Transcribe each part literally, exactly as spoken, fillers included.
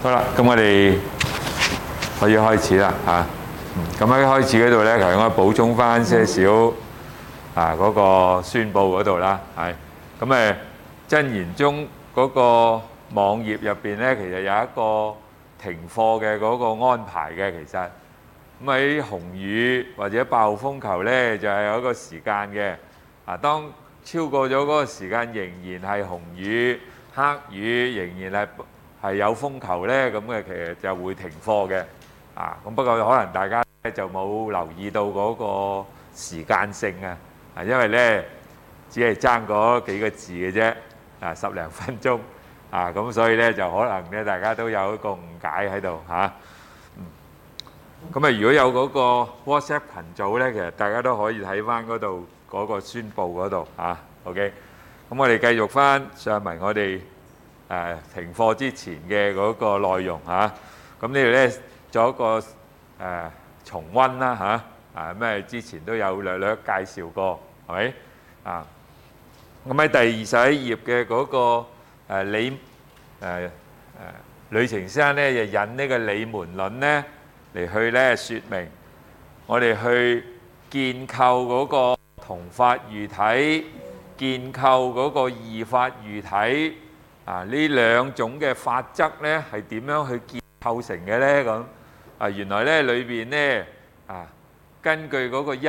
好啦，咁我哋可以開始啦嚇。咁喺開始嗰度咧，其實我補充翻些少啊嗰個宣佈嗰度啦，係咁誒真言宗嗰個網頁入邊咧，其實有一個停課嘅嗰個安排嘅，其實咁喺紅雨或者暴風球咧，就係有一個時間嘅。啊，當超過咗嗰個時間，仍然係紅雨、黑雨，仍然係係有風球咧，咁嘅其實就會停課嘅。啊，咁不過可能大家咧就冇留意到嗰個時間性啊，啊，因為咧只係爭嗰幾個字嘅啫，啊，十零分鐘，啊，咁所以咧就可能咧大家都有一個誤解喺度嚇。嗯，咁啊，如果有嗰個 WhatsApp 群組咧，其實大家都可以睇翻嗰度嗰個宣佈嗰度嚇。OK，咁我哋繼續翻上埋我哋誒停課之前嘅嗰個內容嚇。咁呢度咧做一個誒重溫啦嚇，啊咩之前都有略略介紹過，係咪啊？咁喺第二十一頁嘅嗰個誒理誒誒呂澄先生咧，就引呢個理門論咧嚟去咧説明我哋去建構嗰個同法異體，建構嗰個異法異體啊，呢兩種嘅法則咧係點樣去建構成嘅咧？咁啊，原來咧裏邊咧啊，根據嗰個因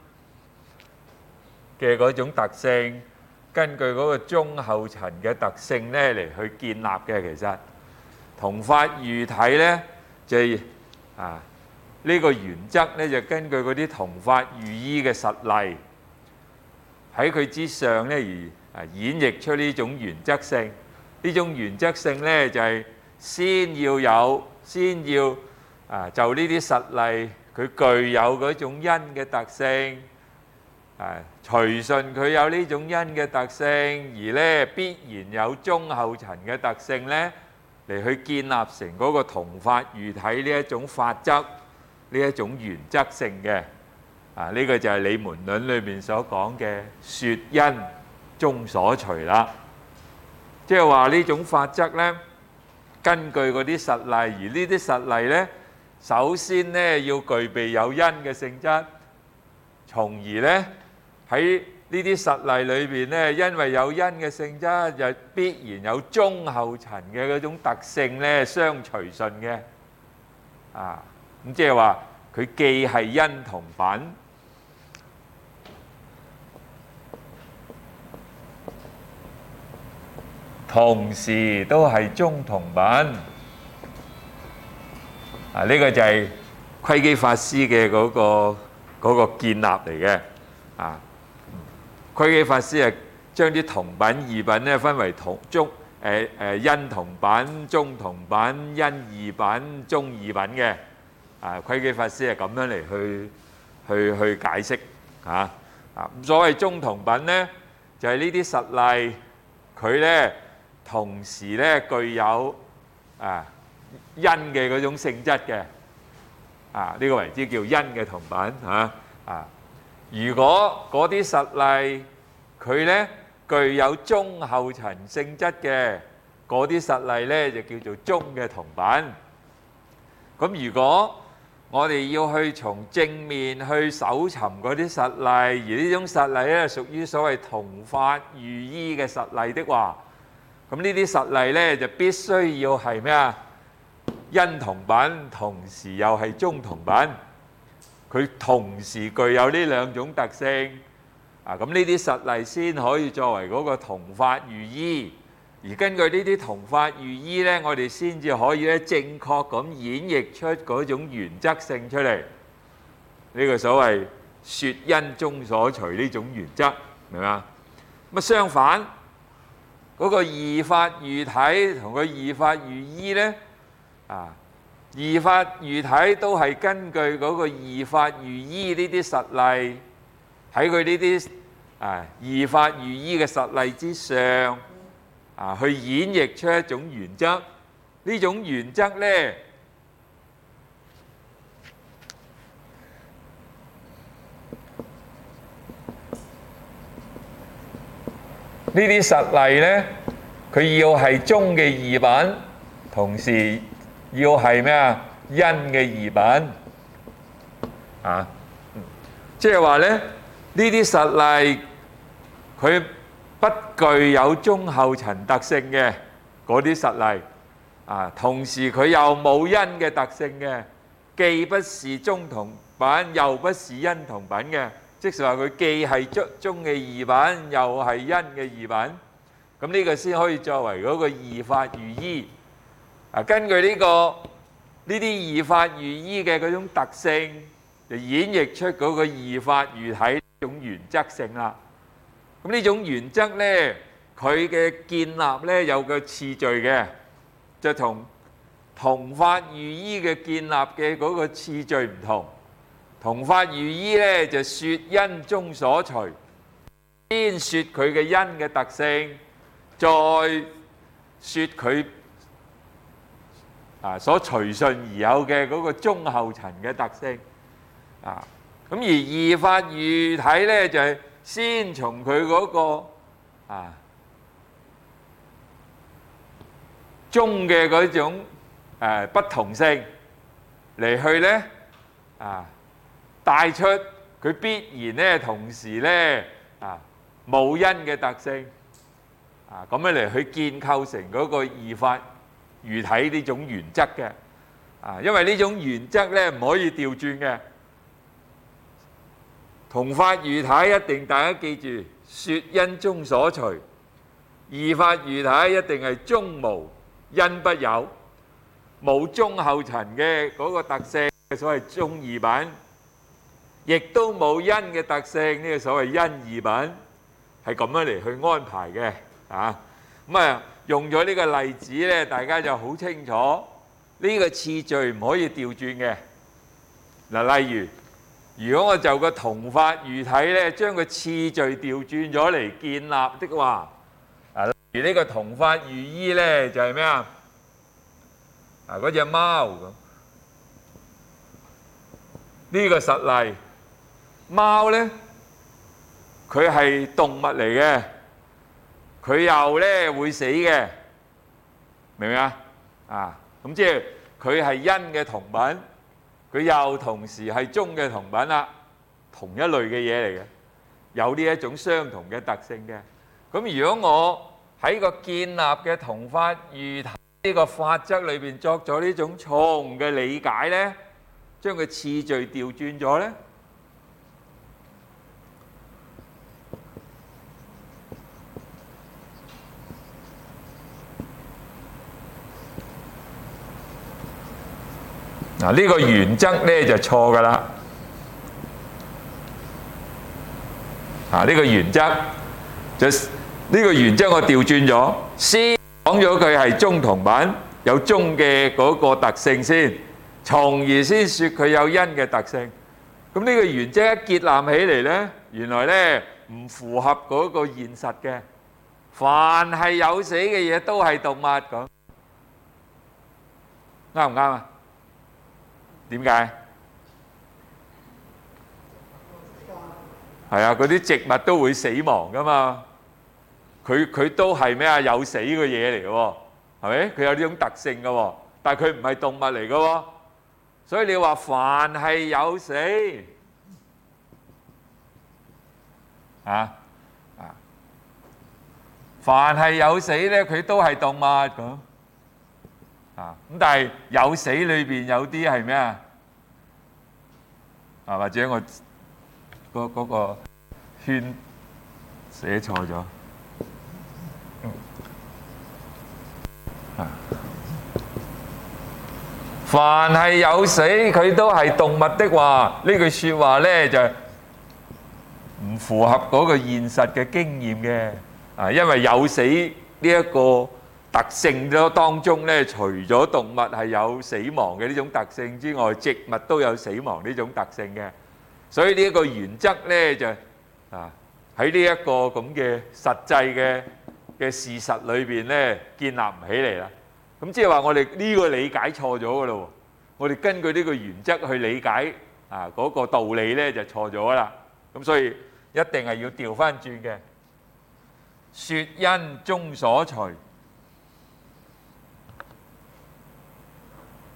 嘅嗰種特性，根據嗰個中後層嘅特性咧嚟去建立嘅。其實同法異體咧就係啊呢個原則咧就根據嗰啲同法異依嘅實例喺佢之上咧而啊演繹出呢種原則性。呢種原則性咧就係先要有，先要啊就呢啲實例，佢具有嗰種因嘅特性，啊隨順佢有呢種因嘅特性，而咧必然有中後層嘅特性咧，嚟去建立成嗰個同法異體呢一種法則，呢一種原則性嘅。啊呢個就係理門論裏面所講嘅説因終所隨啦。即係話呢種法則咧，根據嗰啲實例，而呢啲實例咧，首先咧要具備有因嘅性質，從而咧喺呢啲實例裏邊咧，因為有因嘅性質，就必然有中後層嘅嗰種特性咧相隨順嘅。啊，咁即係話佢既係因同品，同時都係中同品。啊，呢個就係窺基法師嘅嗰個嗰個建立嚟嘅。啊，窺基法師係將啲同品異品咧分為同中誒誒因同品、中同品、因異品、中異品嘅。啊，窺基法師係咁樣嚟去去去解釋嚇。啊，咁所謂中同品咧，就係呢啲實例，佢咧同時咧具有啊因嘅嗰種性質嘅。啊，呢個為之叫因嘅同品嚇。啊，如果嗰啲實例佢咧具有中後層性質嘅，嗰啲實例咧就叫做中嘅同品。咁如果我哋要去從正面去搜尋嗰啲實例，而呢種實例咧屬於所謂同法異依嘅實例的話，咁呢啲實例咧就必須要係咩啊？因同品，同時又係中同品，佢同時具有呢兩種特性。啊，咁呢啲實例先可以作為嗰個同法異依。而根據呢啲同法異依咧，我哋先至可以咧正確咁演繹出嗰種原則性出嚟。呢個所謂説因終所隨呢種原則，明嘛？咁啊相反，嗰個異法異體同個異法異依咧，啊異法異體都係根據嗰個異法異依呢啲實例，喺佢呢啲啊異法異依嘅實例之上。啊，去演繹出一種原則，呢種原則咧，呢啲實例咧，佢要係中嘅異品，同時要係咩啊？因嘅異品啊，即係話咧，呢啲實例佢不具有中後層特性嘅嗰啲實例啊，同時佢又冇因嘅特性嘅，既不是中同品，又不是因同品嘅，即係話佢既係中中嘅異品，又係因嘅異品，咁呢個先可以作為嗰個義法如依啊。根據呢個呢啲義法如依嘅嗰種特性，就演繹出嗰個義法如體呢種原則性啦。咁呢種原則咧，佢嘅建立咧有個次序嘅，就同同法如依嘅建立嘅嗰個次序唔同。同法如依咧就説因中所隨，先説佢嘅因嘅特性，再説佢啊所隨順而有嘅嗰個中後層嘅特性啊。咁而義法如體咧就係先從佢嗰個啊中嘅嗰種誒不同性嚟去咧啊帶出佢必然咧同時咧啊冇因嘅特性啊，咁樣嚟去建構成嗰個義法如體呢種原則嘅啊，因為呢種原則咧唔可以調轉嘅。同法如體一定大家記住，説因中所隨；義法如體一定係中無因不有，冇中後層嘅嗰個特性，所謂中異品，亦都冇因嘅特性，呢個所謂因異品，係咁樣嚟去安排嘅啊。咁啊，用咗呢個例子咧，大家就好清楚呢個次序唔可以調轉嘅。嗱，例如。如果我就個同法如體咧，將個次序調轉咗嚟建立的話，啊，例如呢個同法如依咧，就係咩啊？啊，嗰隻貓咁，呢個實例，貓咧，佢係動物嚟嘅，佢又咧會死嘅，明唔明啊？啊，咁即係佢係因嘅同品。佢又同時係中嘅同品啦，同一類嘅嘢嚟嘅，有呢一種相同嘅特性嘅。咁如果我喺個建立嘅同法如體呢個法則裏邊作咗呢種錯誤嘅理解咧，將個次序調轉咗咧，嗱，呢個原則咧就錯㗎啦。啊，呢個原則就呢個原則我調轉咗，先講咗佢係中同品，有中嘅嗰個特性先，從而先説佢有因嘅特性。咁呢個原則一結立起嚟咧，原來咧唔符合嗰個現實嘅。凡係有死嘅嘢都係動物咁，啱唔啱啊？點解？係啊，嗰啲植物都會死亡噶嘛。佢佢都係咩啊？有死嘅嘢嚟嘅喎，係咪？佢有呢種特性嘅喎，但係佢唔係動物嚟嘅喎。所以你話凡係有死啊啊，凡係有死咧，佢都係動物咁。啊，咁但係有死裏邊有啲係咩啊？啊，或者我嗰嗰個圈寫錯咗。啊，凡係有死，佢都係動物的話，呢句説話咧就唔符合嗰個現實嘅經驗嘅。啊，因為有死呢一個特性咗當中咧，除咗動物係有死亡嘅呢種特性之外，植物都有死亡呢種特性嘅。所以呢一個原則咧就啊喺呢一個咁嘅實際嘅嘅事實裏邊咧建立唔起嚟啦。咁即係話我哋呢個理解錯咗㗎咯。我哋根據呢個原則去理解啊嗰個道理咧就錯咗啦。咁所以一定係要調翻轉嘅。説因中所隨。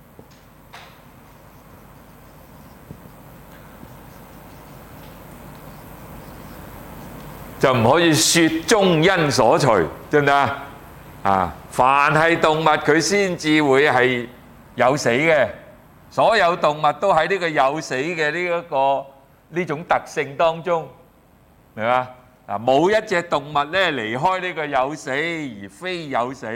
就唔可以説中因所隨，得唔得啊？啊，凡係動物佢先至會係有死嘅，所有動物都喺呢個有死嘅呢一個呢種特性當中，明嘛？啊，冇一隻動物咧離開呢個有死而非有死，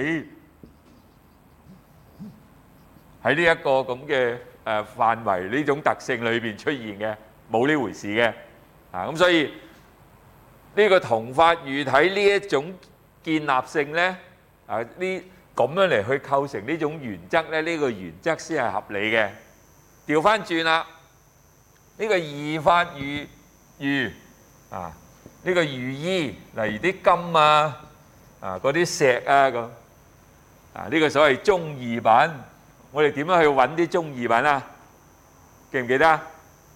喺呢一個咁嘅誒範圍呢種特性裏邊出現嘅，冇呢回事嘅。啊，咁所以呢個同法異體呢一種建立性咧，啊呢咁樣嚟去構成呢種原則咧，呢個原則先係合理嘅。調翻轉啦，呢個異法異異啊，呢個異衣，例如啲金啊、啊嗰啲石啊咁，啊呢個所謂中異品，我哋點樣去揾啲中異品啊？記唔記得啊？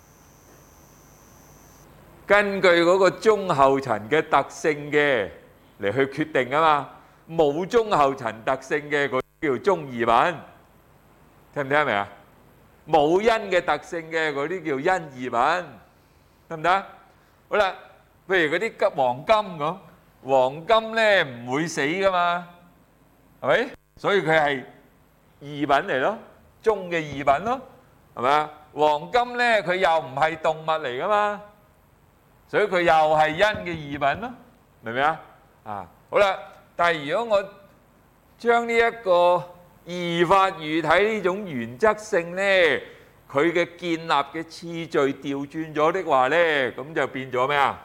根據嗰個中後層嘅特性嘅嚟去決定啊嘛，冇中後層特性嘅嗰啲叫中異品，聽唔聽得明啊？冇因嘅特性嘅嗰啲叫因異品，得唔得？好啦，譬如嗰啲金黃金咁，黃金咧唔會死噶嘛，係咪？所以佢係異品嚟咯，中嘅異品咯，係咪啊？黃金咧佢又唔係動物嚟噶嘛。所以佢又係因嘅異品咯，明唔明啊？啊，好啦，但係如果我將呢一個異法異體呢種原則性咧，佢嘅建立嘅次序調轉咗的話咧，咁就變咗咩啊？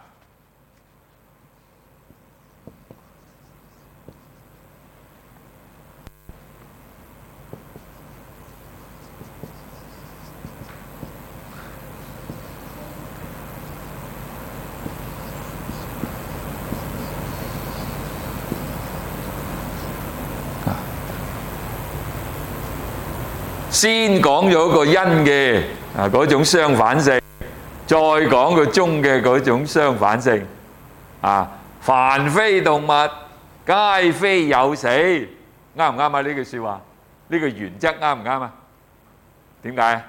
先講咗個因嘅啊嗰種相反性，再講個中嘅嗰種相反性。啊，凡非動物，皆非有死，啱唔啱啊？呢句説話，呢個原則啱唔啱啊？點解？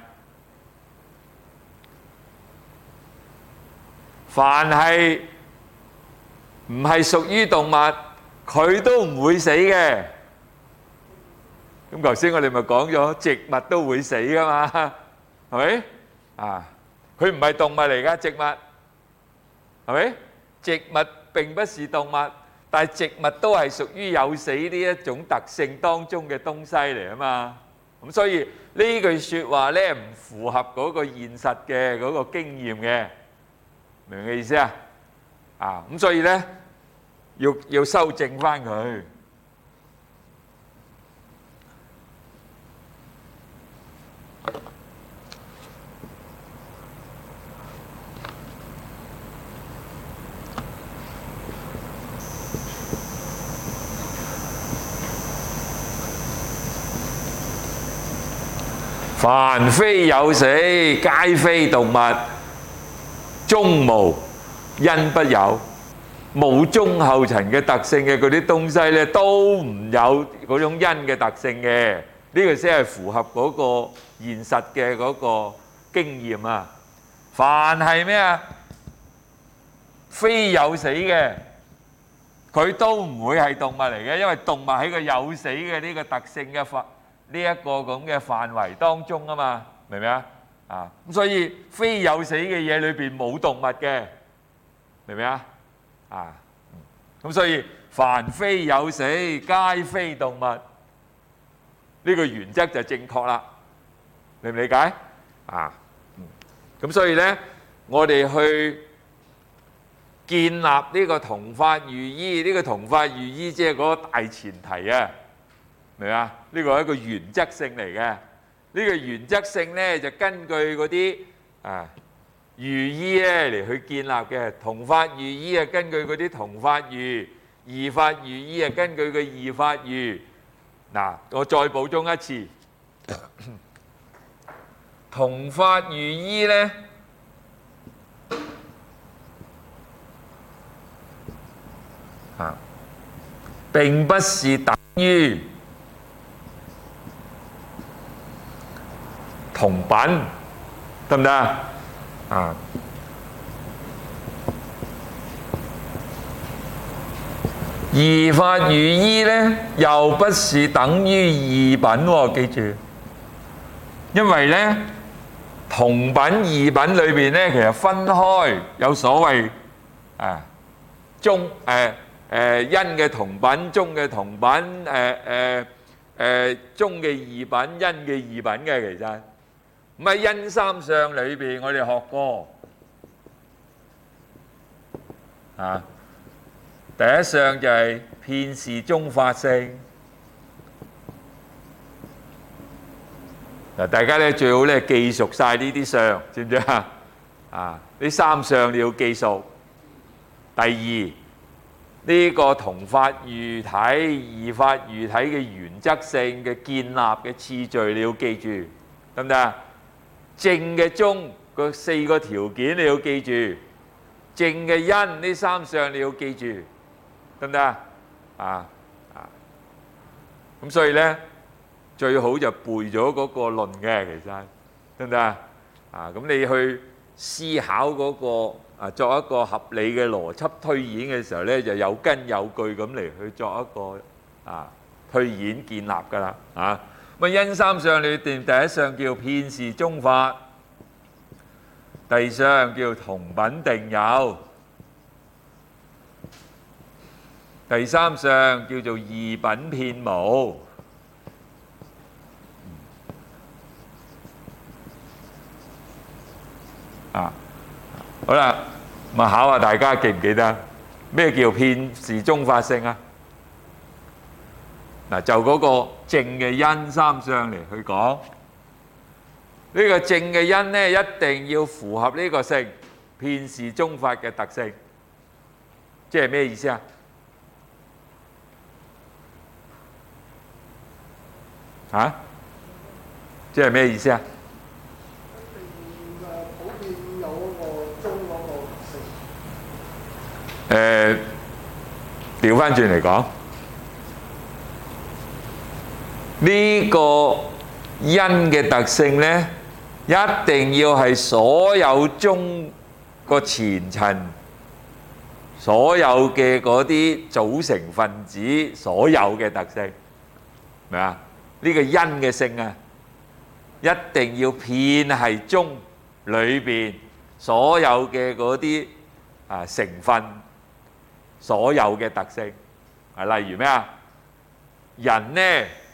凡係唔係屬於動物，佢都唔會死嘅。咁頭先我哋咪講咗，植物都會死噶嘛，係咪？啊，佢唔係動物嚟噶，植物係咪？植物並不是動物，但係植物都係屬於有死呢一種特性當中嘅東西嚟啊嘛。咁所以呢句説話咧唔符合嗰個現實嘅嗰個經驗嘅，明唔明嘅意思啊？啊，咁所以咧要要修正翻佢。凡非有死，皆非動物。中無，因不有，冇中後層嘅特性嘅嗰啲東西咧，都唔有嗰種因嘅特性嘅。呢個先係符合嗰個現實嘅嗰個經驗啊！凡係咩啊？非有死嘅，佢都唔會係動物嚟嘅，因為動物喺個有死嘅呢個特性嘅範呢一個咁嘅範圍當中啊嘛，明唔明啊？啊，咁所以非有死嘅嘢裏邊冇動物嘅，明唔明啊？啊，咁所以凡非有死，皆非動物，呢個原則就正確啦，理唔理解？啊，咁所以咧，我哋去建立呢個同法異依，呢個同法異依即係嗰個大前提啊！明唔明啊？呢個係一個原則性嚟嘅，呢個原則性咧就根據嗰啲啊異依咧嚟去建立嘅。同法異依啊，根據嗰啲同法異；異法異依啊，根據個異法異。嗱，我再補充一次，同法異依咧啊，並不是等於同品，得唔得啊？啊， 移法如依呢，又不是等於異品喎，記住。因為呢，同品異品裏邊呢，其實分開有所謂啊中誒誒因嘅同品、中嘅同品、誒誒誒中嘅異品、因嘅異品嘅，其實咁喺因三相裏邊，我哋學過啊。第一相就係遍是中法性。嗱，大家咧最好咧記熟晒呢啲相，知唔知啊？啊，呢三相你要記熟。第二，呢個同法喻體、異法喻體嘅原則性嘅建立嘅次序你要記住，得唔得啊？正嘅中個四個條件你要記住，正嘅因呢三相你要記住。得唔得啊？啊啊！咁所以咧，最好就背咗嗰個論嘅，其實得唔得啊？啊！咁你去思考嗰個啊，作一個合理嘅邏輯推演嘅時候咧，就有根有據咁嚟去作一個啊推演建立㗎啦。啊！咁啊，因三相裏邊第一相叫遍是中法，第二相叫同品定有。第三相叫做異品遍無。啊，好啦，咁啊考下大家記唔記得咩叫遍是中法性啊？嗱，就嗰個正嘅因三相嚟去講，呢個正嘅因呢，一定要符合呢個性，遍是中法嘅特性，即係咩意思啊？嚇？即係咩意思啊？ 普遍有嗰個中嗰個特性。 誒，調翻轉嚟講，呢個因嘅特性呢，一定要係所有中個前塵，所有嘅嗰啲組成分子所有嘅特性，明啊？呢個因嘅性啊，一定要遍係中裏邊所有嘅嗰啲啊成分，所有嘅特性啊，例如咩啊？人呢，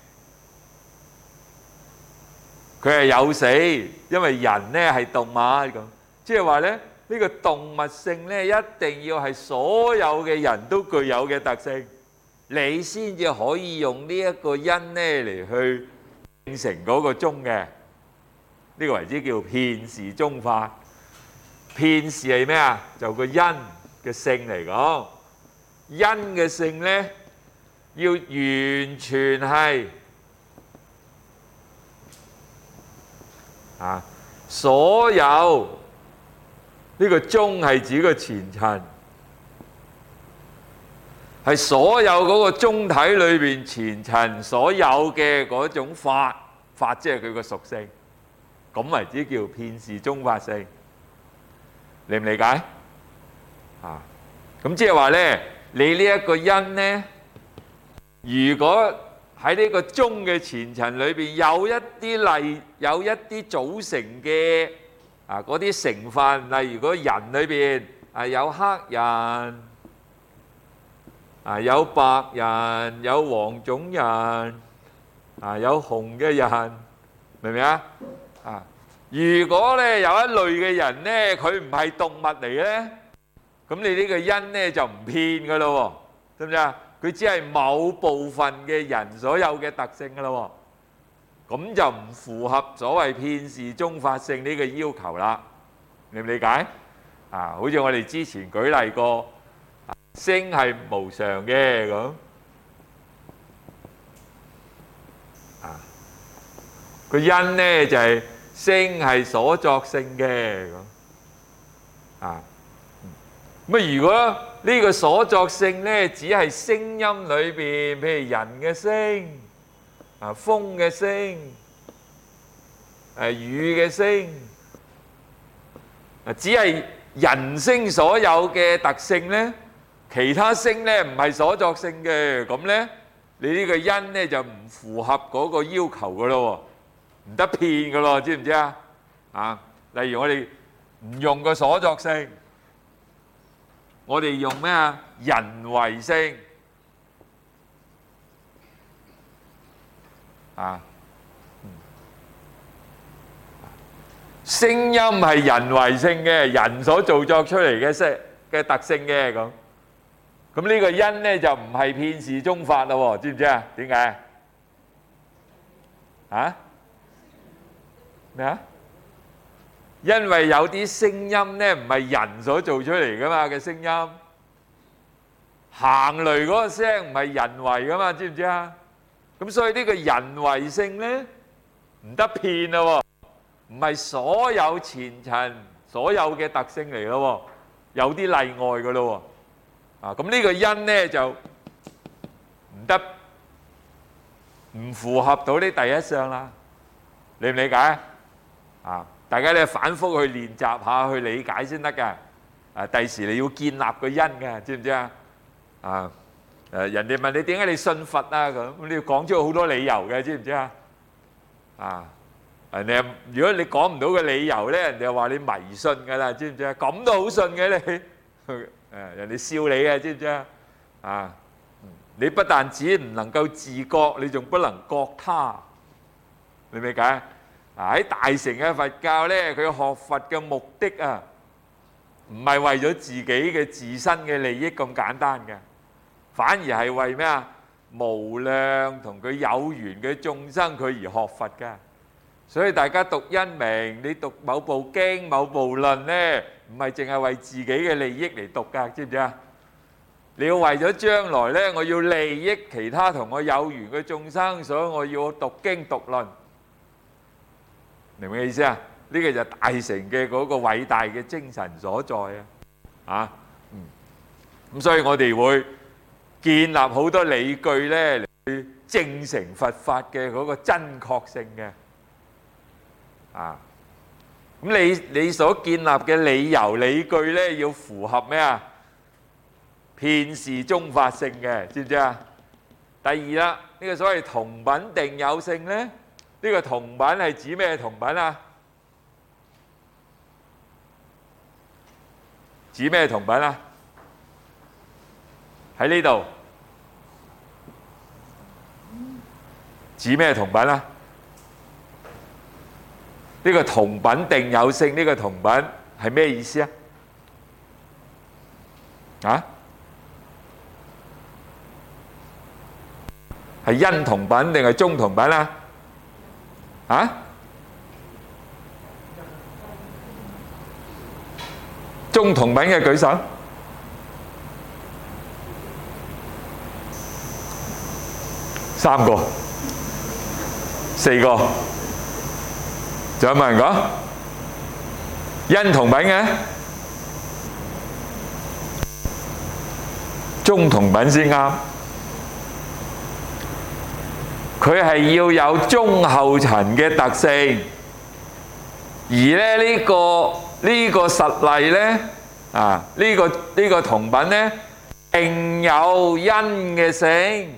佢係有死，因為人呢係動物咁，即係話咧呢個動物性呢，一定要係所有嘅人都具有嘅特性。你先至可以用呢一個因呢嚟去變成嗰個中嘅，呢個為之叫遍是中法。遍是係咩啊？就個因嘅性嚟講，因嘅性呢要完全係啊，所有呢個中係指個前塵。係所有嗰個中體裏邊前塵所有嘅嗰種法，法即係佢個屬性，咁為之叫遍是中法性，理唔理解？啊，咁即係話咧，你呢一個因咧，如果喺呢個中嘅前塵裏邊有一啲例，有一啲組成嘅啊嗰啲成分，例如嗰人裏邊啊有黑人。啊！有白人，有黃種人，啊有紅嘅人，明唔明啊？啊！如果咧有一類嘅人咧，佢唔係動物嚟咧，咁你呢個因咧就唔遍噶咯喎，知唔知啊？佢只係某部分嘅人所有嘅特性噶咯喎，咁就唔符合所謂遍是中法性呢個要求啦。理唔理解？啊，好似我哋之前舉例過。聲係無常嘅咁，啊個因呢就係聲係所作性嘅咁，啊咁啊如果呢個所作性呢只係聲音裏邊，譬如人嘅聲，啊風嘅聲，誒雨嘅聲，啊只係人聲所有嘅特性呢。 其他聲咧唔係所作性嘅，咁咧你呢個因咧就唔符合嗰個要求噶咯喎，唔得騙噶咯，知唔知啊？啊，例如我哋唔用個所作性，我哋用咩啊？人為聲啊，聲音係人為性嘅，人所造作出嚟嘅聲嘅特性嘅咁。咁呢個因咧就唔係片時中法咯喎，知唔知啊？點解？啊？咩啊？因為有啲聲音咧唔係人所做出嚟噶嘛嘅聲音，行雷嗰個聲唔係人為噶嘛，知唔知啊？咁所以呢個人為性咧唔得騙咯喎，唔係所有前塵所有嘅特性嚟咯喎，有啲例外噶咯喎。啊，咁呢個因咧就唔得，唔符合到呢第一相啦，理唔理解啊？大家咧反覆去練習下，去理解先得㗎。啊，第時你要建立個因㗎，知唔知啊？啊，誒人哋問你點解你信佛啊咁，咁你要講出好多理由嘅，知唔知啊？啊，人哋如果你講唔到個理由咧，人哋就話你迷信㗎啦，知唔知啊？咁都好信嘅你。誒人哋笑你嘅，知唔知啊？啊，你不但止唔能夠自覺，你仲不能覺他，你明唔明解？啊，喺大乘嘅佛教咧，佢學佛嘅目的啊，唔係為咗自己嘅自身嘅利益咁簡單嘅，反而係為咩啊？無量同佢有緣嘅眾生佢而學佛㗎。所以大家讀因明，你讀某部經、某部論咧，唔係淨係為自己嘅利益嚟讀㗎，知唔知啊？你要為咗將來咧，我要利益其他同我有緣嘅眾生，所以我要讀經讀論，明唔明意思啊？呢個就係大乘嘅嗰個偉大嘅精神所在啊！啊，嗯，咁所以我哋會建立好多理據咧，嚟去證成佛法嘅嗰個真確性嘅。啊，咁你你所建立嘅理由理據咧，要符合咩啊？片時中法性嘅，知唔知啊？第二啦，呢個所謂同品定有性咧，呢個同品係指咩同品啊？指咩同品啊？喺呢度指咩同品啊？呢個同品定有性，呢個同品係咩意思啊？啊？係因同品定係中同品啊？啊？中同品嘅舉手。三個、四個。仲有冇人講因同品嘅？中同品先啱，佢係要有中後塵嘅特性，而咧呢個呢個實例咧啊，呢個呢個同品咧定有因嘅性。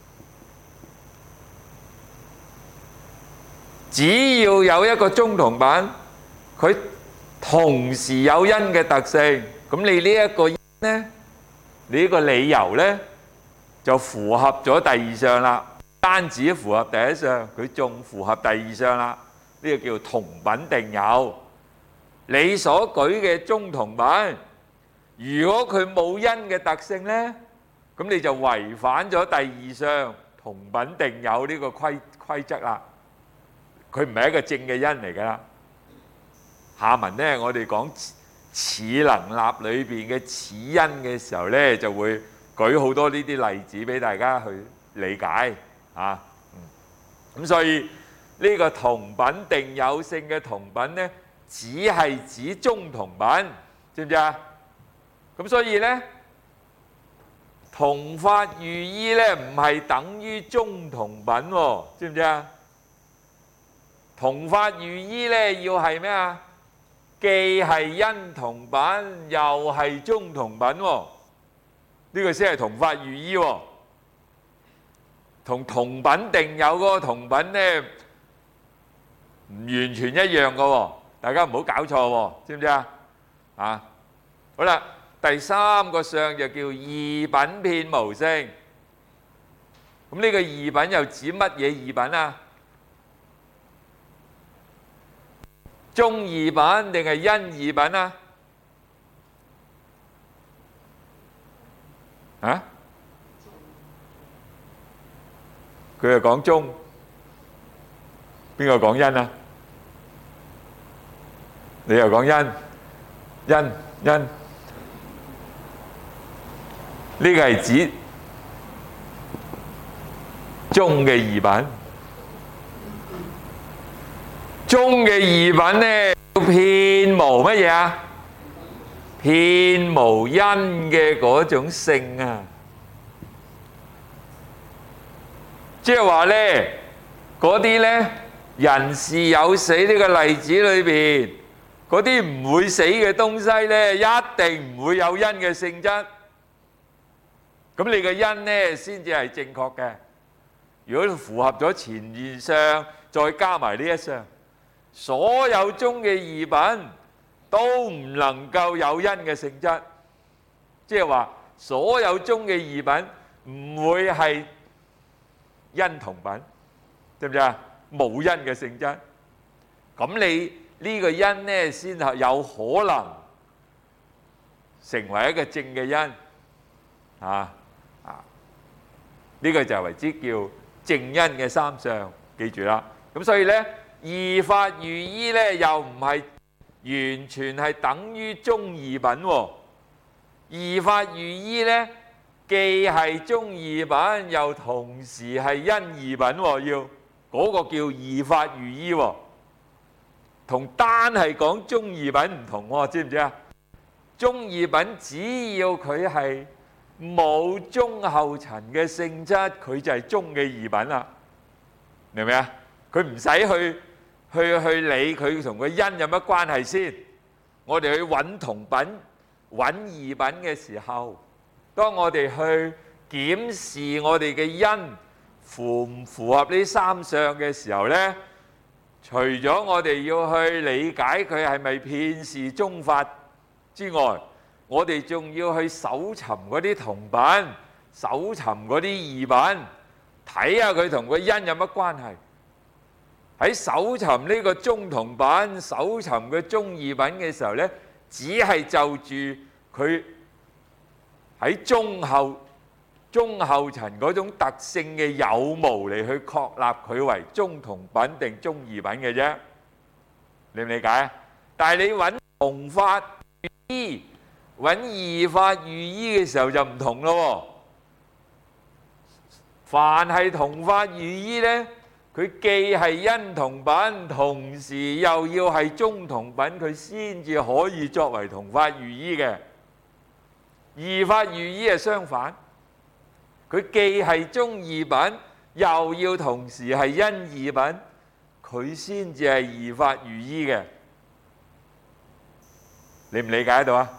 只要有一個中同品，佢同時有因嘅特性，咁你呢一個因呢，你呢個理由呢，就符合咗第二項啦。單止符合第一項，佢仲符合第二項啦。呢個叫同品定有。你所舉嘅中同品，如果佢冇因嘅特性呢，咁你就違反咗第二項同品定有呢個規規則啦。佢唔係一個正嘅因嚟㗎啦。下文咧，我哋講此能立裏邊嘅此因嘅時候咧，就會舉好多呢啲例子俾大家去理解啊。咁所以呢個同品定有性嘅同品咧，只係指中同品，知唔知啊？咁所以咧，同法寓依咧唔係等於中同品喎，知唔知啊？同法寓依咧要係咩啊？既係因同品，又係中同品喎。呢呢個先係同法寓意喎，同同品定有嗰個同品咧唔完全一樣嘅喎，大家唔好搞錯喎，知唔知啊？啊，好啦，第三個相就叫異品遍無聲。咁呢個異品又指乜嘢異品啊？中異品定係因異品啊？啊？佢又講中，邊個講因啊？你又講因，因因，呢個係指中嘅異品。中嘅異品咧，遍無乜嘢啊？遍無因嘅嗰種性啊！即係話咧，嗰啲咧人是有死呢個例子裏邊，嗰啲唔會死嘅東西咧，一定唔會有因嘅性質。咁你嘅因咧，先至係正確嘅。如果符合咗前二相，再加埋呢一相，所有中嘅異品都唔能夠有因嘅性質。即係話，所有中嘅異品唔會係因同品，知唔知啊？冇因嘅性質，咁你呢個因呢，先係有可能成為一個正嘅因，啊啊！呢個就為之叫正因嘅三相，記住啦。咁所以呢，異法寓依呢，又唔係完全係等於中異品喎。異法寓依呢，既係中異品，又同時係因異品喎，要嗰個叫異法寓依喎，同單係講中異品唔同喎，知唔知啊？中異品只要佢係冇中後塵嘅性質，佢就係中嘅異品啦，明唔明啊？佢唔使去去去理佢同個因有乜關係先。我哋去揾同品、揾異品嘅時候，當我哋去檢視我哋嘅因符唔符合呢三相嘅時候呢，除咗我哋要去理解佢係咪遍是中法之外，我哋仲要去搜尋嗰啲同品，搜尋嗰啲異品，睇下佢同個因有乜關係。喺搜尋呢個中同品、搜尋嘅中異品嘅時候呢，只係就住佢喺中後中後塵嗰種特性嘅有無嚟去確立佢為中同品定中異品嘅啫，理唔理解啊？但係你揾同法寓依、揾異法寓依嘅時候就唔同咯。凡係同法寓依呢，佢既係因同品，同時又要係中同品，佢先至可以作為同法寓依嘅。異法寓依係相反，佢既係中異品，又要同時係因異品，佢先至係異法寓依嘅。理唔理解到啊？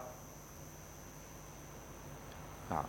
啊，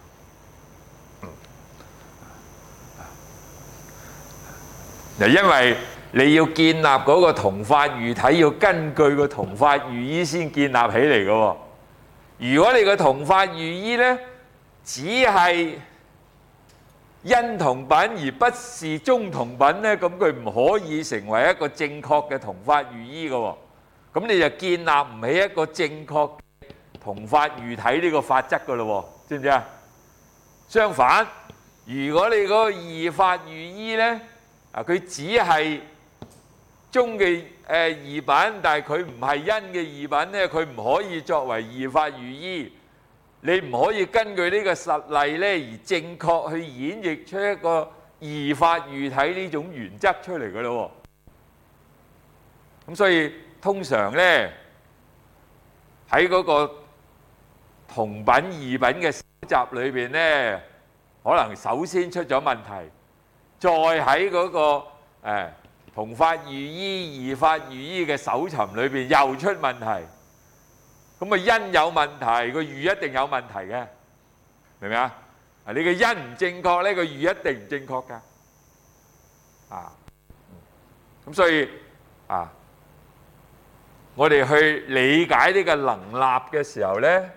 嗱，因為你要建立嗰個同法喻體，要根據個同法寓依先建立起嚟嘅喎。如果你個同法寓依呢，只係因同品而不是中同品呢，咁佢唔可以成為一個正確嘅同法寓依嘅喎。咁你就建立唔起一個正確同法喻體呢個法則嘅咯喎，知唔知啊？相反，如果你嗰個異法寓依呢，啊佢只係中嘅誒異品，但係佢唔係因嘅異品呢，佢唔可以作為異法寓依。你唔可以根據呢個實例呢而正確去演繹出一個異法喻體呢種原則出嚟嘅咯喎。咁所以通常呢，喺嗰個同品異品嘅收集裏邊呢，可能首先出咗問題，再喺嗰個誒同法寓依、異法寓依嘅搜尋裏邊又出問題。咁啊因有問題，個喻一定有問題嘅。 明唔明啊？啊，你嘅因唔正確咧，個喻一定唔正確㗎。啊，咁所以啊，我哋去理解呢個能立嘅時候咧，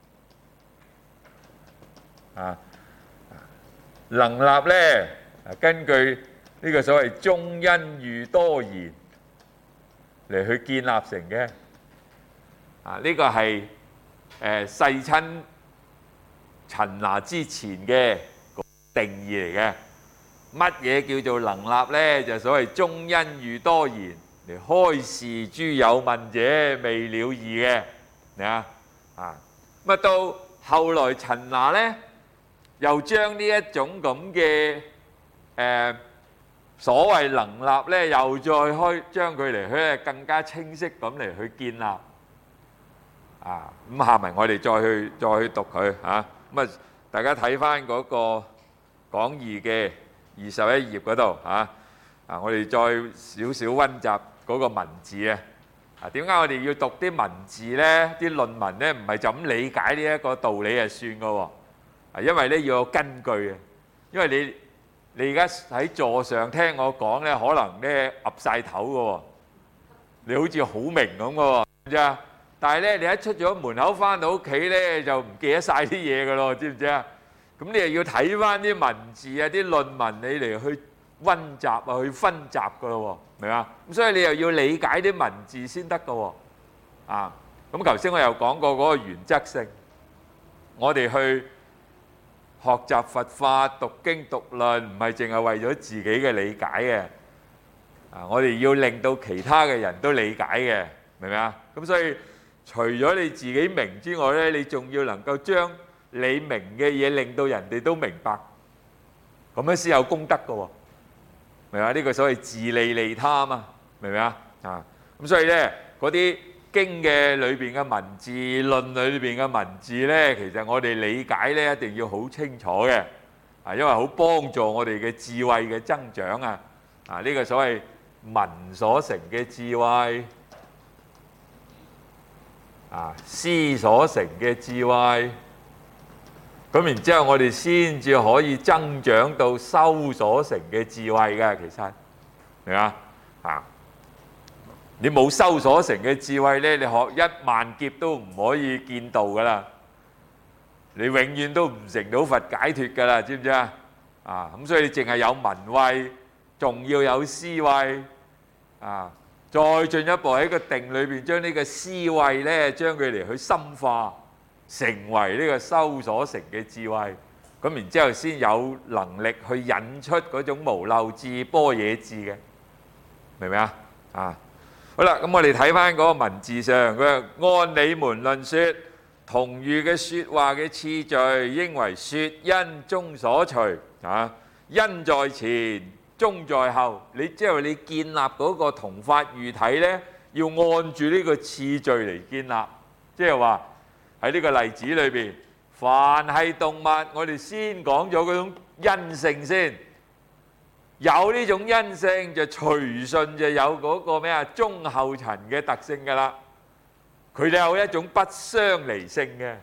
啊，能立咧，根據呢個所謂中因寓多言嚟去建立成嘅。啊，呢個係誒世親陳拿之前嘅定義嚟嘅。乜嘢叫做能立呢？就所謂中因寓多言嚟開示諸有問者未了義嘅，明啊？啊，咁啊到後來陳拿呢，又將呢一種咁嘅誒所謂能立呢，又再開將佢嚟去更加清晰咁嚟去建立。啊，咁下文我哋再去再去讀佢嚇，咁啊大家睇翻嗰個講義嘅二十一頁嗰度嚇，啊我哋再少少温習嗰個文字啊，啊點解我哋要讀啲文字呢？啲論文呢唔係就咁理解呢一個道理就算噶喎，啊因為呢要有根據啊，因為你你而家喺座上聽我講呢，可能呢岌曬頭噶喎，你好似好明咁噶喎，知唔知啊？但係咧，你一出咗門口翻到屋企咧，就唔記得曬啲嘢噶咯，知唔知啊？咁你又要睇翻啲文字啊、啲論文，你嚟去温習啊、去分集噶咯喎，明嘛？咁所以你又要理解啲文字先得噶喎。啊，咁頭先我又講過嗰個原則性，我哋去學習佛法、讀經讀論，唔係淨係為咗自己嘅理解嘅。啊，我哋要令到其他嘅人都理解嘅，明唔明啊？咁所以除咗你自己明之外咧，你仲要能夠將你明嘅嘢令到人哋都明白，咁樣先有功德㗎喎，明嘛？呢個所謂自利利他嘛，明唔明啊？啊，咁所以咧嗰啲經嘅裏邊嘅文字、論裏邊嘅文字咧，其實我哋理解咧一定要好清楚嘅，啊，因為好幫助我哋嘅智慧嘅增長啊！啊，呢個所謂文所成嘅智慧。啊，思所成嘅智慧，咁然之後我哋先至可以增長到修所成嘅智慧嘅，其實明嘛？啊，你冇修所成嘅智慧咧，你學一萬劫都唔可以見道噶啦，你永遠都唔成到佛解脫噶啦，知唔知啊？啊，咁所以你淨係有文慧，仲要有思慧，啊。再進一步喺個定裏邊，將呢個思慧咧，將佢嚟去深化，成為呢個修所成嘅智慧。咁然之後先有能力去引出嗰種無漏智、般若智嘅，明唔明啊？啊，好啦，咁我哋睇翻嗰個文字上，佢按你們論説同喻嘅説話嘅次序，應為説因中所隨啊，因在前。中在後，你即係你建立嗰個同法喻體呢，要按住呢個次序嚟建立。即係話喺呢個例子裏邊，凡係動物，我哋先講咗嗰種因性先。有呢種因性就隨順就有嗰個咩啊中後塵嘅特性㗎啦。佢哋有一種不相離性嘅。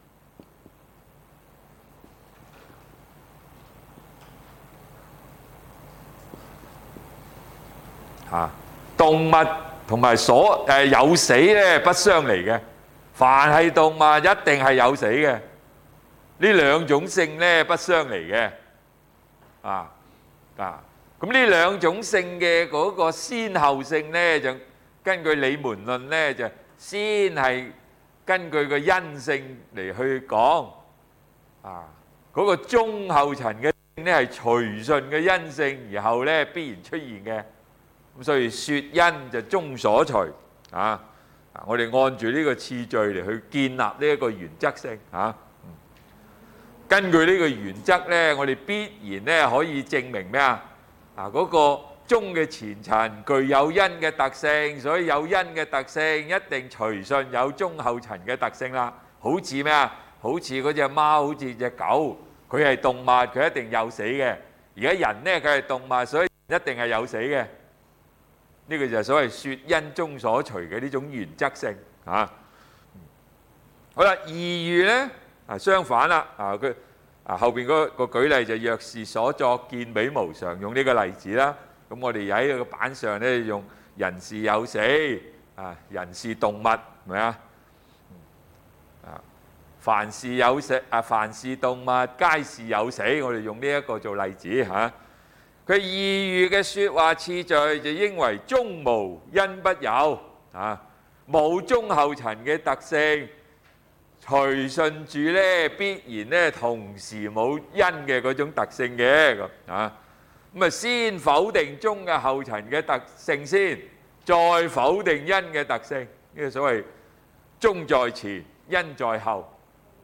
啊，動物同埋所誒有死咧不相離嘅，凡係動物一定係有死嘅，呢兩種性咧不相離嘅，啊啊，咁呢兩種性嘅嗰個先後性咧，就根據理門論咧，就先係根據個因性嚟去講，啊，嗰個中後塵嘅性咧係隨順嘅因性，然後咧必然出現嘅。咁所以説因就中所隨啊！我哋按住呢個次序嚟去建立呢一個原則性啊。根據呢個原則呢，我哋必然呢可以證明咩啊？啊嗰個中嘅前塵具有因嘅特性，所以有因嘅特性一定隨順有中後塵嘅特性啦。好似咩啊？好似嗰隻貓，好似隻狗，佢係動物，佢一定有死嘅。而家人呢，佢係動物，所以一定係有死嘅。呢個就係所謂説因中所隨嘅呢種原則性啊。好啦，二喻咧啊相反啦啊，佢啊，後邊嗰個舉例就若是所作，見彼無常，用呢個例子啦。咁我哋喺個板上咧用人是有死，啊人是動物，係咪啊？啊凡是有死啊，凡是動物皆是有死，我哋用呢一個做例子嚇。佢二喻嘅説話次序就應為中無因不有啊，冇中後塵嘅特性。隨順住咧，必然咧同時冇因嘅嗰種特性嘅咁啊，咁啊先否定中嘅後塵嘅特性先，再否定因嘅特性，呢個所謂中在前，因在後。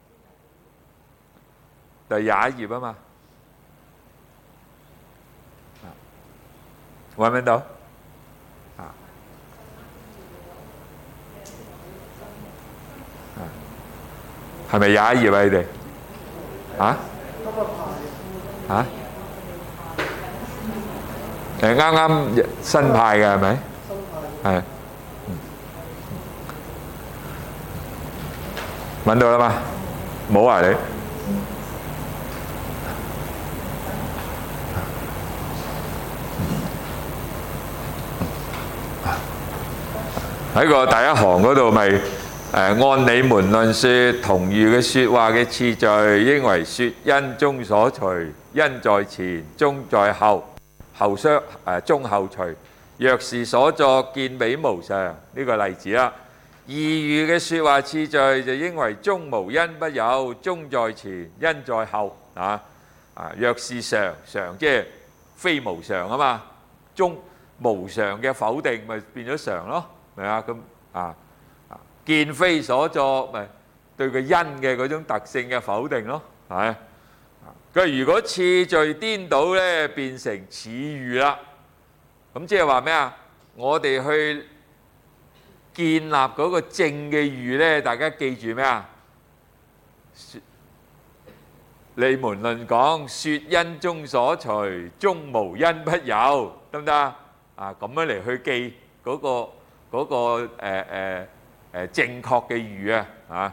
第廿一頁啊嘛，揾唔揾到？啊。係咪廿一頁啊？你哋啊啊？誒啱啱新派嘅係咪？係。揾到啦嘛？冇啊你？喺個第一行嗰度咪？誒按你們論説，同喻嘅説話嘅次序，應為説因中所隨，因在前，中在後，後相誒中後隨。若是所作，見彼無常，呢個例子啦。二喻嘅説話次序就應為中無因不有，中在前，因在後啊啊！若是常，常即係非無常啊嘛，中無常嘅否定咪變咗常咯，係咪啊？咁啊。見非所作，咪對個因嘅嗰種特性嘅否定咯，係。佢如果次序顛倒咧，變成似喻啦。咁即係話咩啊？我哋去建立嗰個正嘅喻咧，大家記住咩啊？你們論講，説因中所隨，中無因不有，得唔得啊？啊，咁樣嚟去記嗰個嗰個誒誒。誒正確嘅喻啊，啊！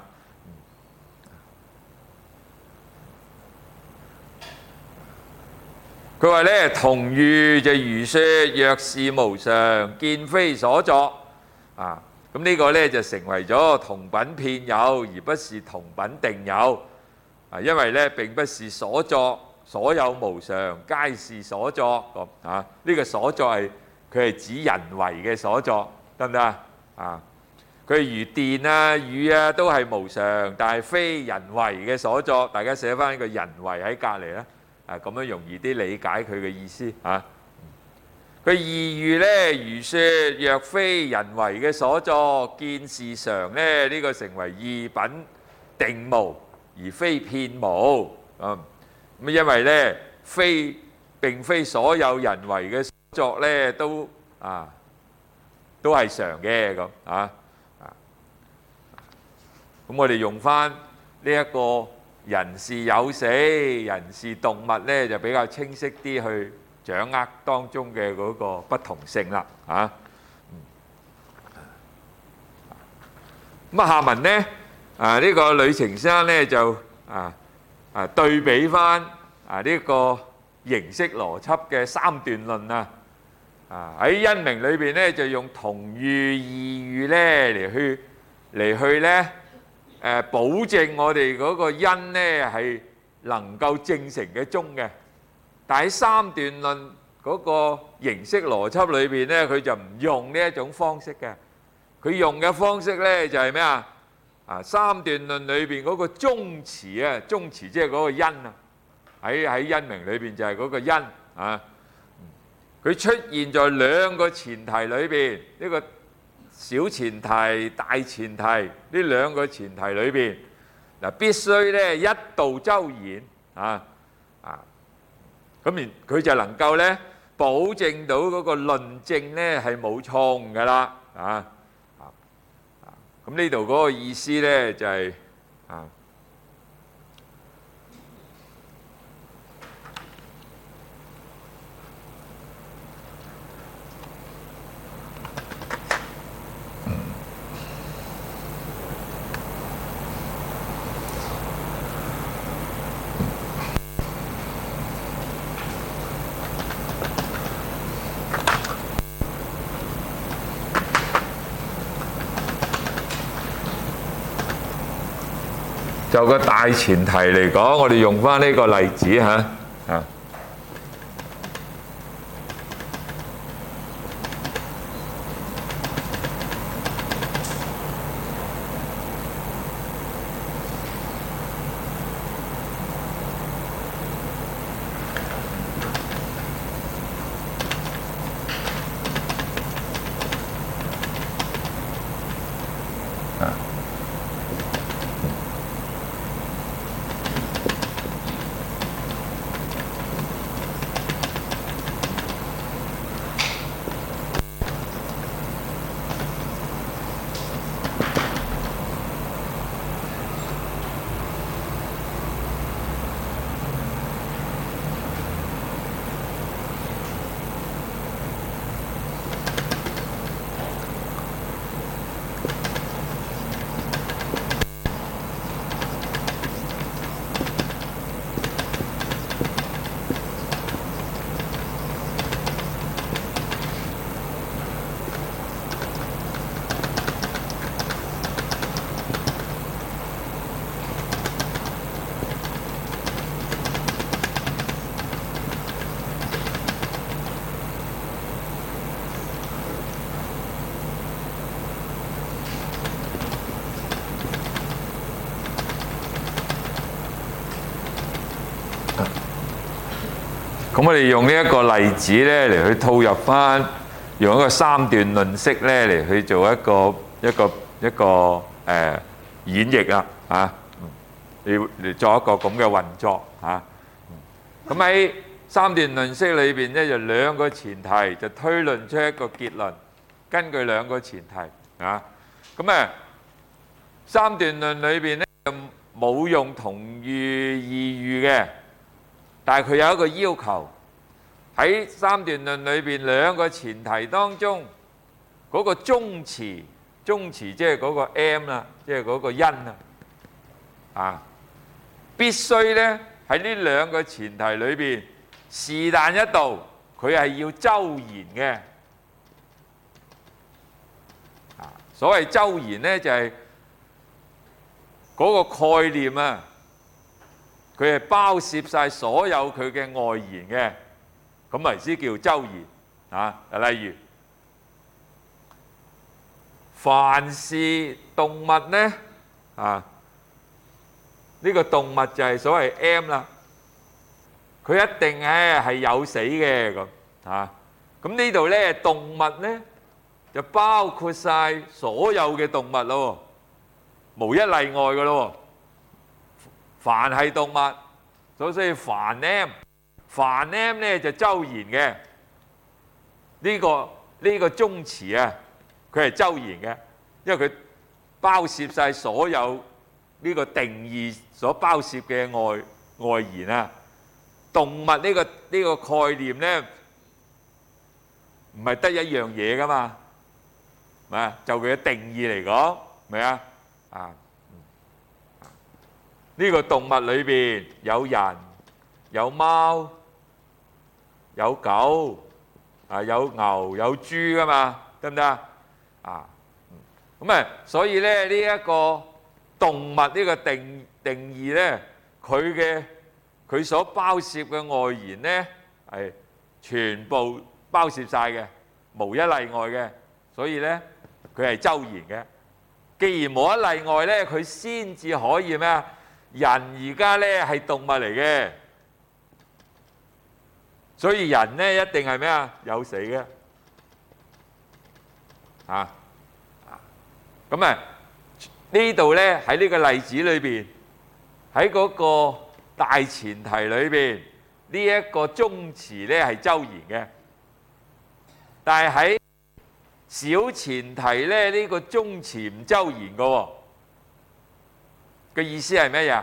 佢話咧，同喻就如説，若是無常，見非所作啊。咁呢個咧就成為咗同品騙有，而不是同品定有啊。因為咧並不是所作所有無常，皆是所作咁啊。呢個所作係佢係指人為嘅所作，得唔得啊？啊！佢如電啊、雨啊，都係無常，但係非人為嘅所作。大家寫翻個人為喺隔離啦，啊咁樣容易啲理解佢嘅意思嚇。佢二喻咧，如説若非人為嘅所作，見是常咧，呢個成為異品定無，而非騙無。啊咁因為咧，非並非所有人為嘅所作咧，都啊都係常嘅咁啊。咁我哋用翻呢一個人是有死，人是動物咧，就比較清晰啲去掌握當中嘅嗰個不同性啦，嚇。咁啊，下文咧啊，呢個呂澄先生咧就啊啊對比翻啊呢個形式邏輯嘅三段論啊，啊喺因明裏邊咧就用同喻、異喻咧嚟去嚟去咧。誒保證我哋嗰個因咧係能夠證成嘅中嘅，但喺三段論嗰個形式邏輯裏邊咧，佢就唔用呢一種方式嘅。佢用嘅方式咧就係咩啊？啊三段論裏邊嗰個宗詞啊，宗詞即係嗰個因啊，喺喺因明裏邊就係嗰個因啊。佢出現在兩個前提裏邊，呢個小前提、大前提呢兩個前提裏邊，嗱必須咧一道周延啊啊，咁然佢就能夠咧保證到嗰個論證咧係冇錯誤噶啦啊啊，咁呢度嗰個意思咧就係啊。 就個大前提嚟講，我哋用翻呢個例子嚇啊。咁我哋用呢一個例子咧嚟去套入翻，用一個三段論式咧嚟去做一個一個一個誒、呃、演繹啊，啊，嚟嚟作一個咁嘅運作啊。咁喺三段論式裏邊咧，就兩個前提就推論出一個結論，根據兩個前提啊。咁啊，三段論裏邊咧就冇用同義異義嘅。但係佢有一個要求，喺三段論裏邊兩個前提當中，嗰個宗詞，宗詞即係嗰個 M 啦，即係嗰個因啊，啊，必須咧喺呢兩個前提裏邊，是但一度佢係要周延嘅。啊，所謂周延咧就係嗰個概念啊。佢係包攝晒所有佢嘅外延嘅，咁為之叫周延啊！例如，凡是動物呢，啊，呢個動物就係所謂 M 啦，佢一定咧係有死嘅咁啊！咁呢度咧動物呢，就包括晒所有嘅動物咯，無一例外嘅咯。凡係動物，所以凡 M， 凡 M 咧就周延嘅。呢個呢個宗詞啊，佢係周延嘅，因為佢包攝晒所有呢個定義所包攝嘅外外延啊。動物呢個呢個概念咧，唔係得一樣嘢噶嘛，啊，就佢嘅定義嚟講，咪啊啊。呢個動物裏邊有人、有貓、有狗、啊有牛、有豬噶嘛，得唔得啊？啊，咁啊，所以咧呢一個動物呢個定定義咧，佢嘅佢所包攝嘅外延咧係全部包攝晒嘅，無一例外嘅，所以咧佢係周延嘅。既然無一例外咧，佢先至可以咩啊？人而家咧係動物嚟嘅，所以人咧一定係咩啊？有死嘅，啊，咁啊呢度咧喺呢個例子裏邊，喺嗰個大前提裏邊，呢一個宗詞咧係周延嘅，但係喺小前提咧呢個宗詞唔周延嘅喎。嘅意思係咩嘢？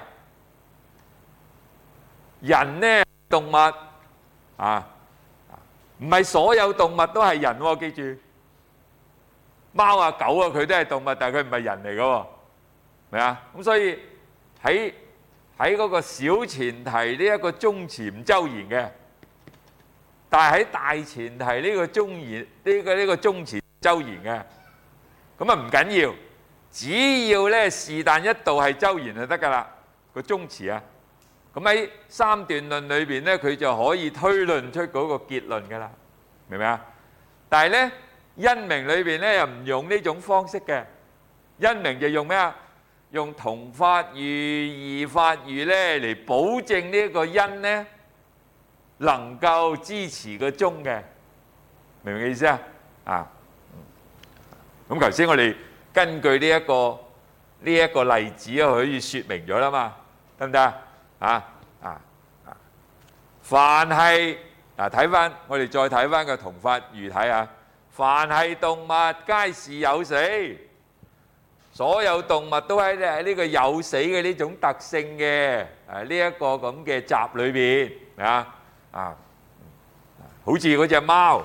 人呢動物啊，唔係所有動物都係人喎，記住。貓啊狗啊佢都係動物，但係佢唔係人嚟嘅喎，明啊？咁所以喺喺嗰個小前提呢一個宗詞唔周延嘅，但係喺大前提呢個宗言呢個呢個宗詞周延嘅，咁啊唔緊要。只要咧是但一度係周延就得㗎啦， 個宗詞啊。咁喺三段論裏邊咧，佢就可以推論出嗰個結論㗎啦，明唔明啊？但係咧，因明裏邊咧又唔用呢種方式嘅，因明就用咩啊？用同法喻、異法喻咧嚟保證呢個因咧能夠支持個宗嘅，明唔明意思啊？啊，咁頭先我哋根據呢一個呢一個例子啊，可以説明咗啦嘛，得唔得啊？啊啊啊！凡係嗱，睇翻我哋再睇翻個同法喻睇下，凡係動物皆是有死，所有動物都喺喺呢個有死嘅呢種特性嘅誒呢一個咁嘅集裏邊啊啊，好似嗰隻貓，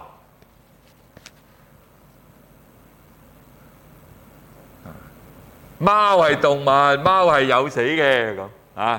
貓係動物，貓係有死嘅咁啊。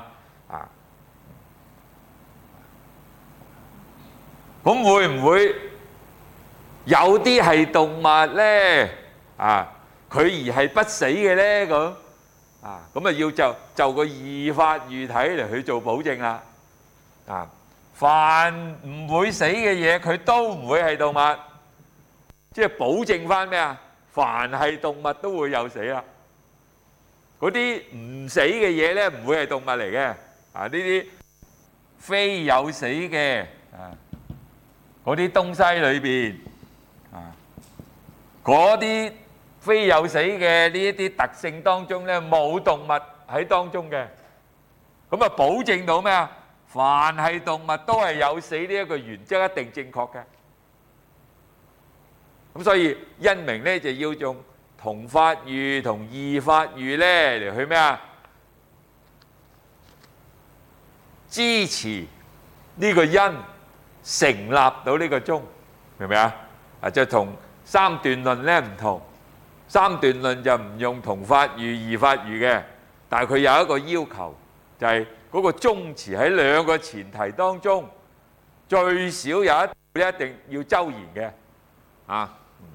咁會唔會有啲係動物咧？啊，佢而係不死嘅咧？咁啊，咁啊要就就個異法喻體嚟去做保證啦。啊，凡唔會死嘅嘢，佢都唔會係動物，即係保證翻咩啊？凡係動物都會有死啦。嗰啲唔死嘅嘢咧，唔會係動物嚟嘅。啊，呢啲非有死嘅啊。嗰啲東西裏邊啊，嗰啲非有死嘅呢一啲特性當中咧，冇動物喺當中嘅，咁啊保證到咩啊？凡係動物都係有死呢一個原則一定正確嘅。咁所以因明咧就要用同法喻同異法喻咧嚟去咩啊？支持呢個因。成立到呢個宗，明唔明啊？啊，就同三段論咧唔同，三段論就唔用同法喻、異法喻嘅，但係佢有一個要求，就係嗰個宗詞喺兩個前提當中，最少有一一定要周延嘅，啊，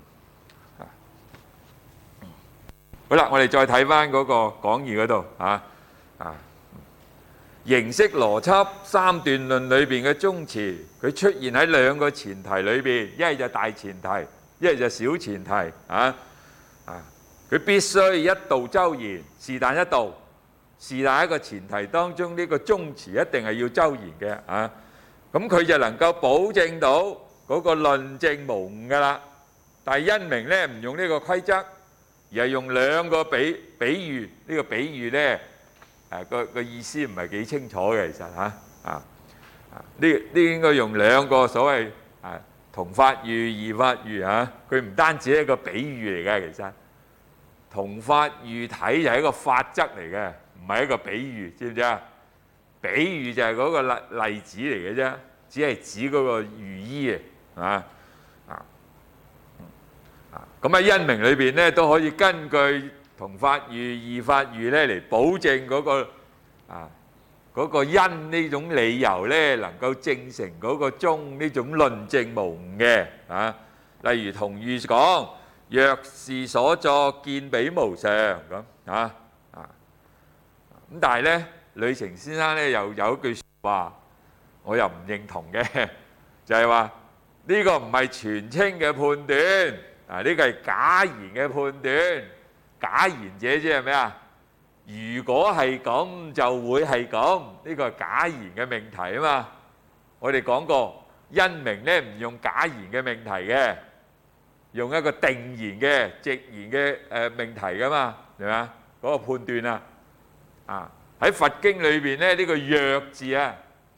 好啦，我哋再睇翻嗰個講義嗰度，啊啊。形式邏輯三段論裏邊嘅宗詞，佢出現喺兩個前提裏邊，一係就大前提，一係就小前提啊啊！佢必須一度周延，是但一度，是但一個前提當中呢個宗詞一定係要周延嘅啊！咁佢就能夠保證到嗰個論證無誤噶啦。但係因明咧唔用呢個規則，而係用兩個比比喻，呢個比喻咧。誒個個意思唔係幾清楚嘅，其實嚇啊啊！呢呢應該用兩個所謂啊同法喻、異法喻嚇，佢唔單止係一個比喻嚟嘅，其實同法喻體就係一個法則嚟嘅，唔係一個比喻，知唔知啊？比喻就係嗰個例例子嚟嘅啫，只係指嗰個寓意嘅啊啊啊！咁喺因明裏邊咧都可以根據同法喻、異法喻咧嚟保證嗰個啊嗰個因呢種理由咧能夠證成嗰個宗呢種論證無誤嘅啊。例如同喻講若是所作見彼無常咁啊啊。咁但係咧呂澄先生咧又有一句説話，我又唔認同嘅，就係話呢個唔係全稱嘅判斷啊，呢個係假言嘅判斷。假言者即係咩啊？如果係咁，就會係咁。呢個係假言嘅命題啊嘛。我哋講過，因明咧唔用假言嘅命題嘅，用一個定言嘅直言嘅誒命題噶嘛，係咪啊？嗰個判斷啊，啊喺佛經裏邊咧呢個若字啊，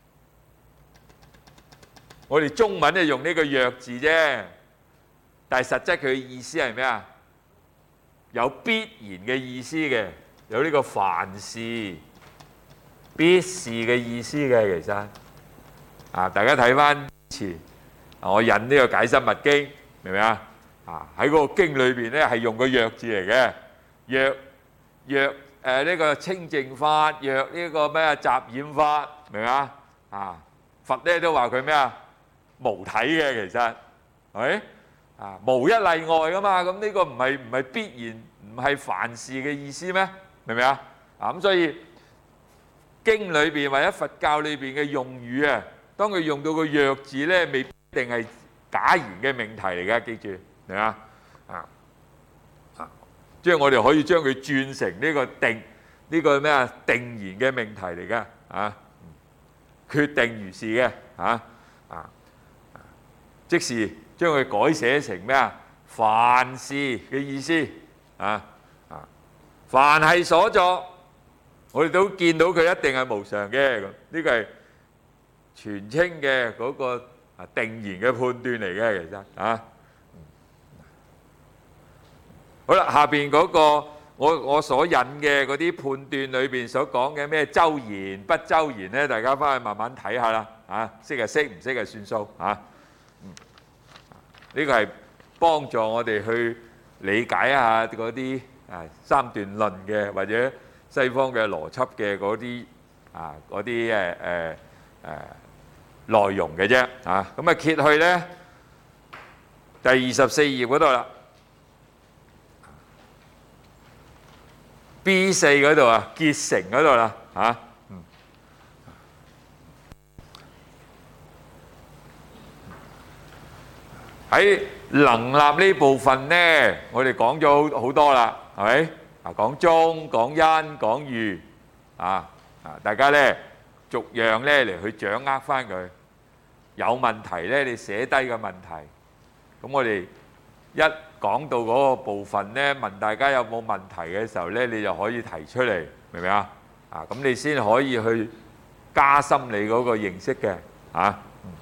我哋中文咧用呢個若字啫，但係實質佢嘅意思係咩啊？有必然嘅意思嘅，有呢個凡事必是嘅意思嘅，其實啊，大家睇翻詞，我引呢個解深密經，明唔明啊？啊喺嗰個經裏邊咧係用個若字嚟嘅，若若誒呢個清淨法，若呢個咩雜染法，明唔明啊？啊佛咧都話佢咩啊？無體嘅，其實係咪？啊，無一例外噶嘛，咁呢個唔係唔係必然唔係凡事嘅意思咩？明唔明啊？啊咁所以經裏邊或者佛教裏邊嘅用語啊，當佢用到個若字咧，未必一定係假言嘅命題嚟㗎，記住明嘛？啊啊，即係我哋可以將佢轉成呢個定呢個咩啊定言嘅命題嚟㗎啊，決定如是嘅啊啊，即是將佢改寫成咩啊？凡事嘅意思啊啊，凡係所作，我哋都見到佢一定係無常嘅，咁呢個係全稱嘅嗰個啊定言嘅判斷嚟嘅，其實啊，好啦，下邊嗰個我我所引嘅嗰啲判斷裏邊所講嘅咩周延不周延咧，大家翻去慢慢睇下啦，啊，識就識，唔識就算數啊，嗯，呢個係幫助我哋去理解一下嗰啲啊三段論嘅或者西方嘅邏輯嘅嗰啲啊嗰啲誒誒誒內容嘅啫啊，咁啊揭去咧第二十四頁嗰度啦 ，B 四嗰度啊，結成嗰度啦嚇，嗯，喺能立呢部分咧，我哋講咗好好多啦，係咪？啊，講中、講因、講喻，啊啊，大家咧逐樣咧嚟去掌握翻佢。有問題咧，你寫低個問題。咁我哋一講到嗰個部分咧，問大家有冇問題嘅時候咧，你就可以提出嚟，明唔明啊？啊，咁你先可以去加深你嗰個認識嘅，啊。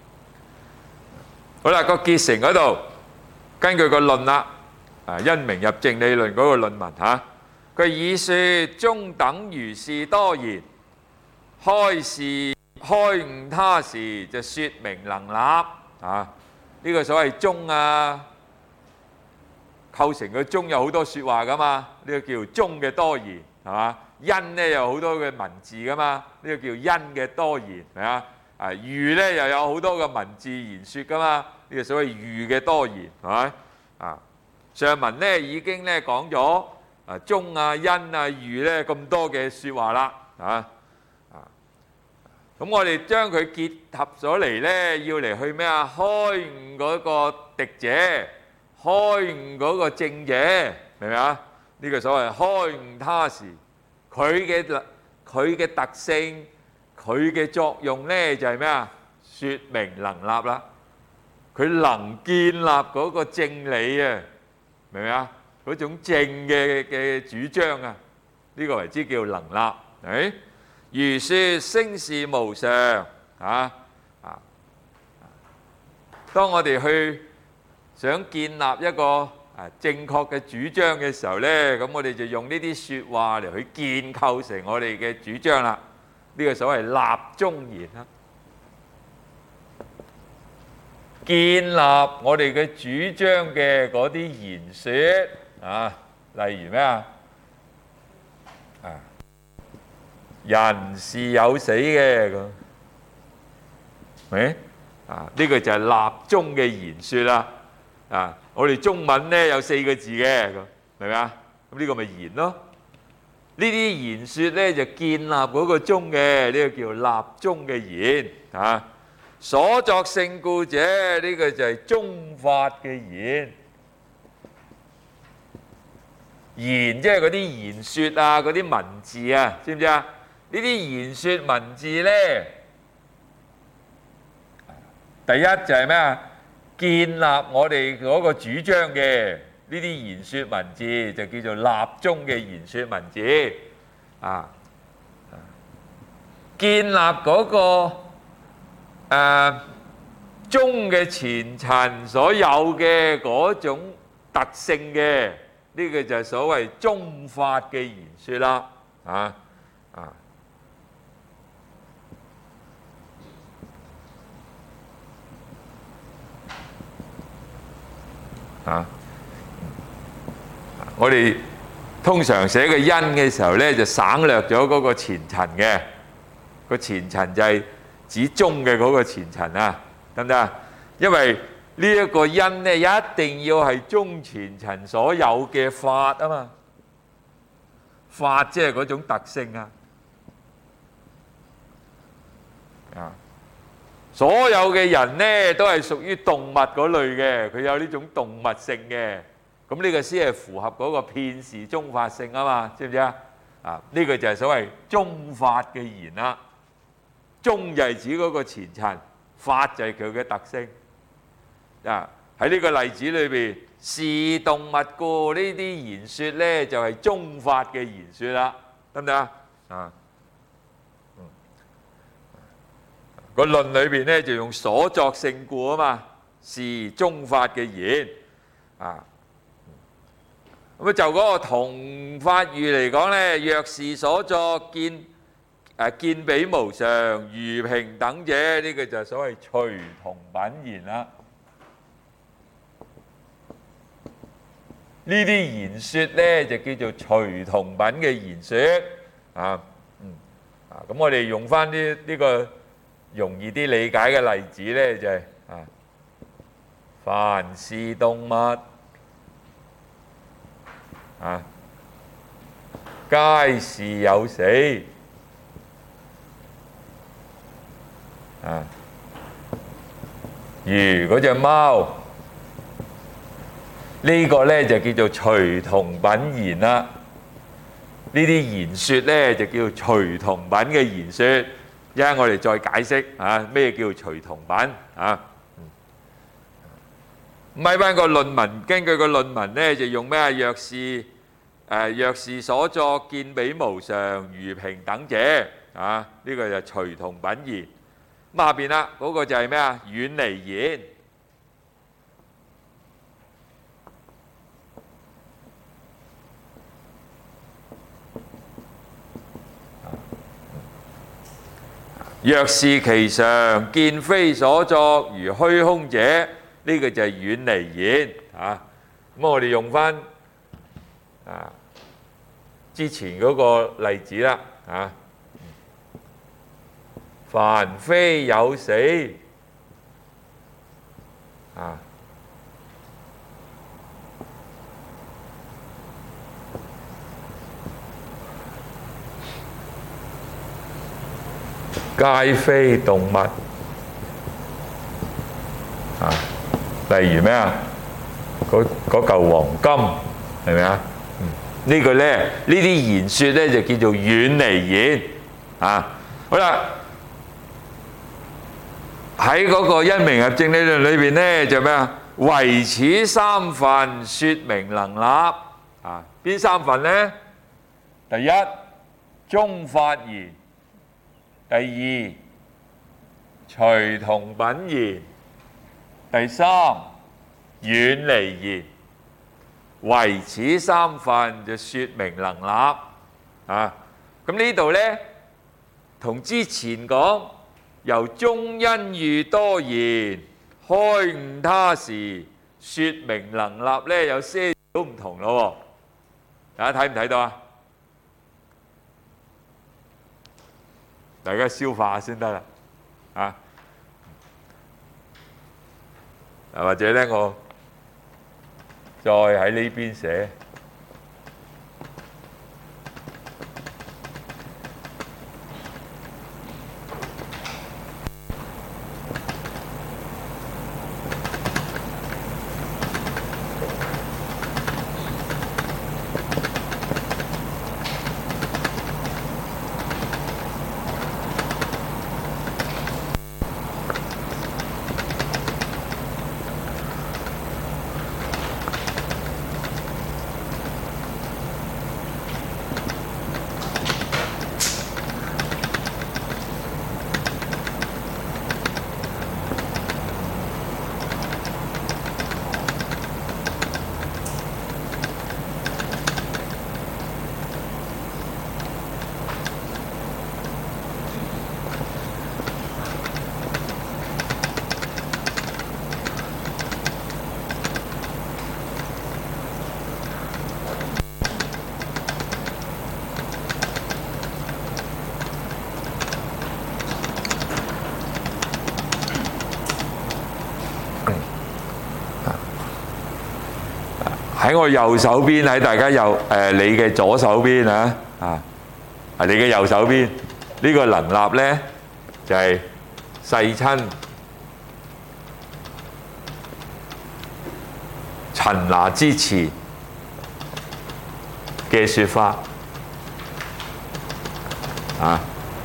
好啦，個結成嗰度，根據個論啦，啊，因明入正理論嗰個論文嚇。佢以說中等如是多言，開示開悟他時就説明能立啊！呢個所謂中啊，構成個中有好多説話噶嘛，呢個叫中嘅多言係嘛？因咧有好多嘅文字噶嘛，呢個叫因嘅多言係嘛？啊喻咧又有好多嘅文字言説噶嘛，呢個所謂喻嘅多言係咪？啊上文咧已經咧講咗。啊，中啊、因啊、喻咧咁多嘅説話啦，啊啊，咁我哋將佢結合咗嚟咧，要嚟去咩啊？開悟嗰個敵者，開悟嗰個正者，明唔明啊？呢個所謂開悟他時，佢嘅特佢嘅特性，佢嘅作用咧就係咩啊？説明能立啦，佢能建立嗰個正理啊，明唔明啊？嗰種正嘅嘅主張啊，呢個為之叫能立。誒，如説聲是無常啊啊！當我哋去想建立一個啊正確嘅主張嘅時候咧，咁我哋就用呢啲説話嚟去建構成我哋嘅主張啦。呢個所謂立中言啦，建立我哋嘅主張嘅嗰啲言説。啊，例如咩啊？啊，人是有死嘅咁，誒啊，呢個就係立中嘅言説啦。啊，我哋中文咧有四個字嘅咁，明唔明啊？咁呢個咪言咯。呢啲言説咧就建立嗰個中嘅，呢個叫立中嘅言啊。所作聖故者，呢個就係中法嘅言。言即係嗰啲言説啊，嗰啲文字啊，知唔知啊？呢啲言説文字咧，第一就係咩啊？建立我哋嗰個主張嘅呢啲言説文字，就叫做立中嘅言説文字啊。建立嗰個誒中嘅前塵所有嘅嗰種特性嘅。呢個就係所謂中法嘅言説啦，啊啊啊！我哋通常寫個因嘅時候咧，就省略咗嗰個前塵嘅，個前塵就係指中嘅嗰個前塵啊，得唔得啊？因為呢一個因咧，一定要係中前塵所有嘅法啊嘛，法即係嗰種特性啊， 啊，所有嘅人呢都係屬於動物嗰類嘅，佢有呢種動物性嘅。咁呢個先係符合嗰個片時中法性啊嘛，知唔知啊？啊，呢個就係所謂中法嘅言啦。中就係指嗰個前塵，法就係佢嘅特性。啊，喺呢個例子裏邊，是動物故呢啲言説呢，就係中法嘅言説啦，得唔得啊？啊，嗯，個論裏邊呢就用所作性故啊嘛，是中法嘅言啊。咁啊就嗰個同法喻嚟講呢，若是所作見誒見彼無常如平等者，呢個就係所謂隨同品言啦。呢啲言説呢就叫做隨同品嘅言説啊，嗯啊，咁我哋用翻啲呢個容易啲理解嘅例子呢，就係啊，凡是動物啊，皆是有死啊，如嗰隻貓。呢個呢就叫做隨同品言啦。呢啲言説呢就叫做隨同品嘅言説。一陣我哋再解釋啊，咩叫隨同品啊？咪翻個論文，根據個論文呢就用咩啊？若是誒若是所作見彼無常如平等者啊，呢個就係隨同品言。咁下邊啦，嗰個就係咩啊？遠離言。若是其常見非所作如虛空者，呢個就係遠離言啊。咁我哋用翻啊之前嗰個例子啦啊，凡非有死啊，皆非動物啊，例如咩啊？嗰嗰嚿黃金係咪啊？嗯，呢個咧，呢啲言説咧就叫做遠離言啊。好啦，喺嗰個因明合證理論裏邊咧就咩啊？唯此三分説明能立啊。邊三分咧？第一，中法言。第二，隨同品言。第三，遠離言。唯此三分就説明能立啊！咁呢度呢，同之前講由中因遇多言開悟他時説明能立呢，有些少唔同咯喎。大家睇唔睇到啊？大家消化下先得啦，啊！或者呢，我再喺呢邊寫。喺我右手邊，喺大家右誒你嘅左手邊啊啊，啊你嘅右手邊呢個能立呢，就係世親、陳那之詞嘅説法啊，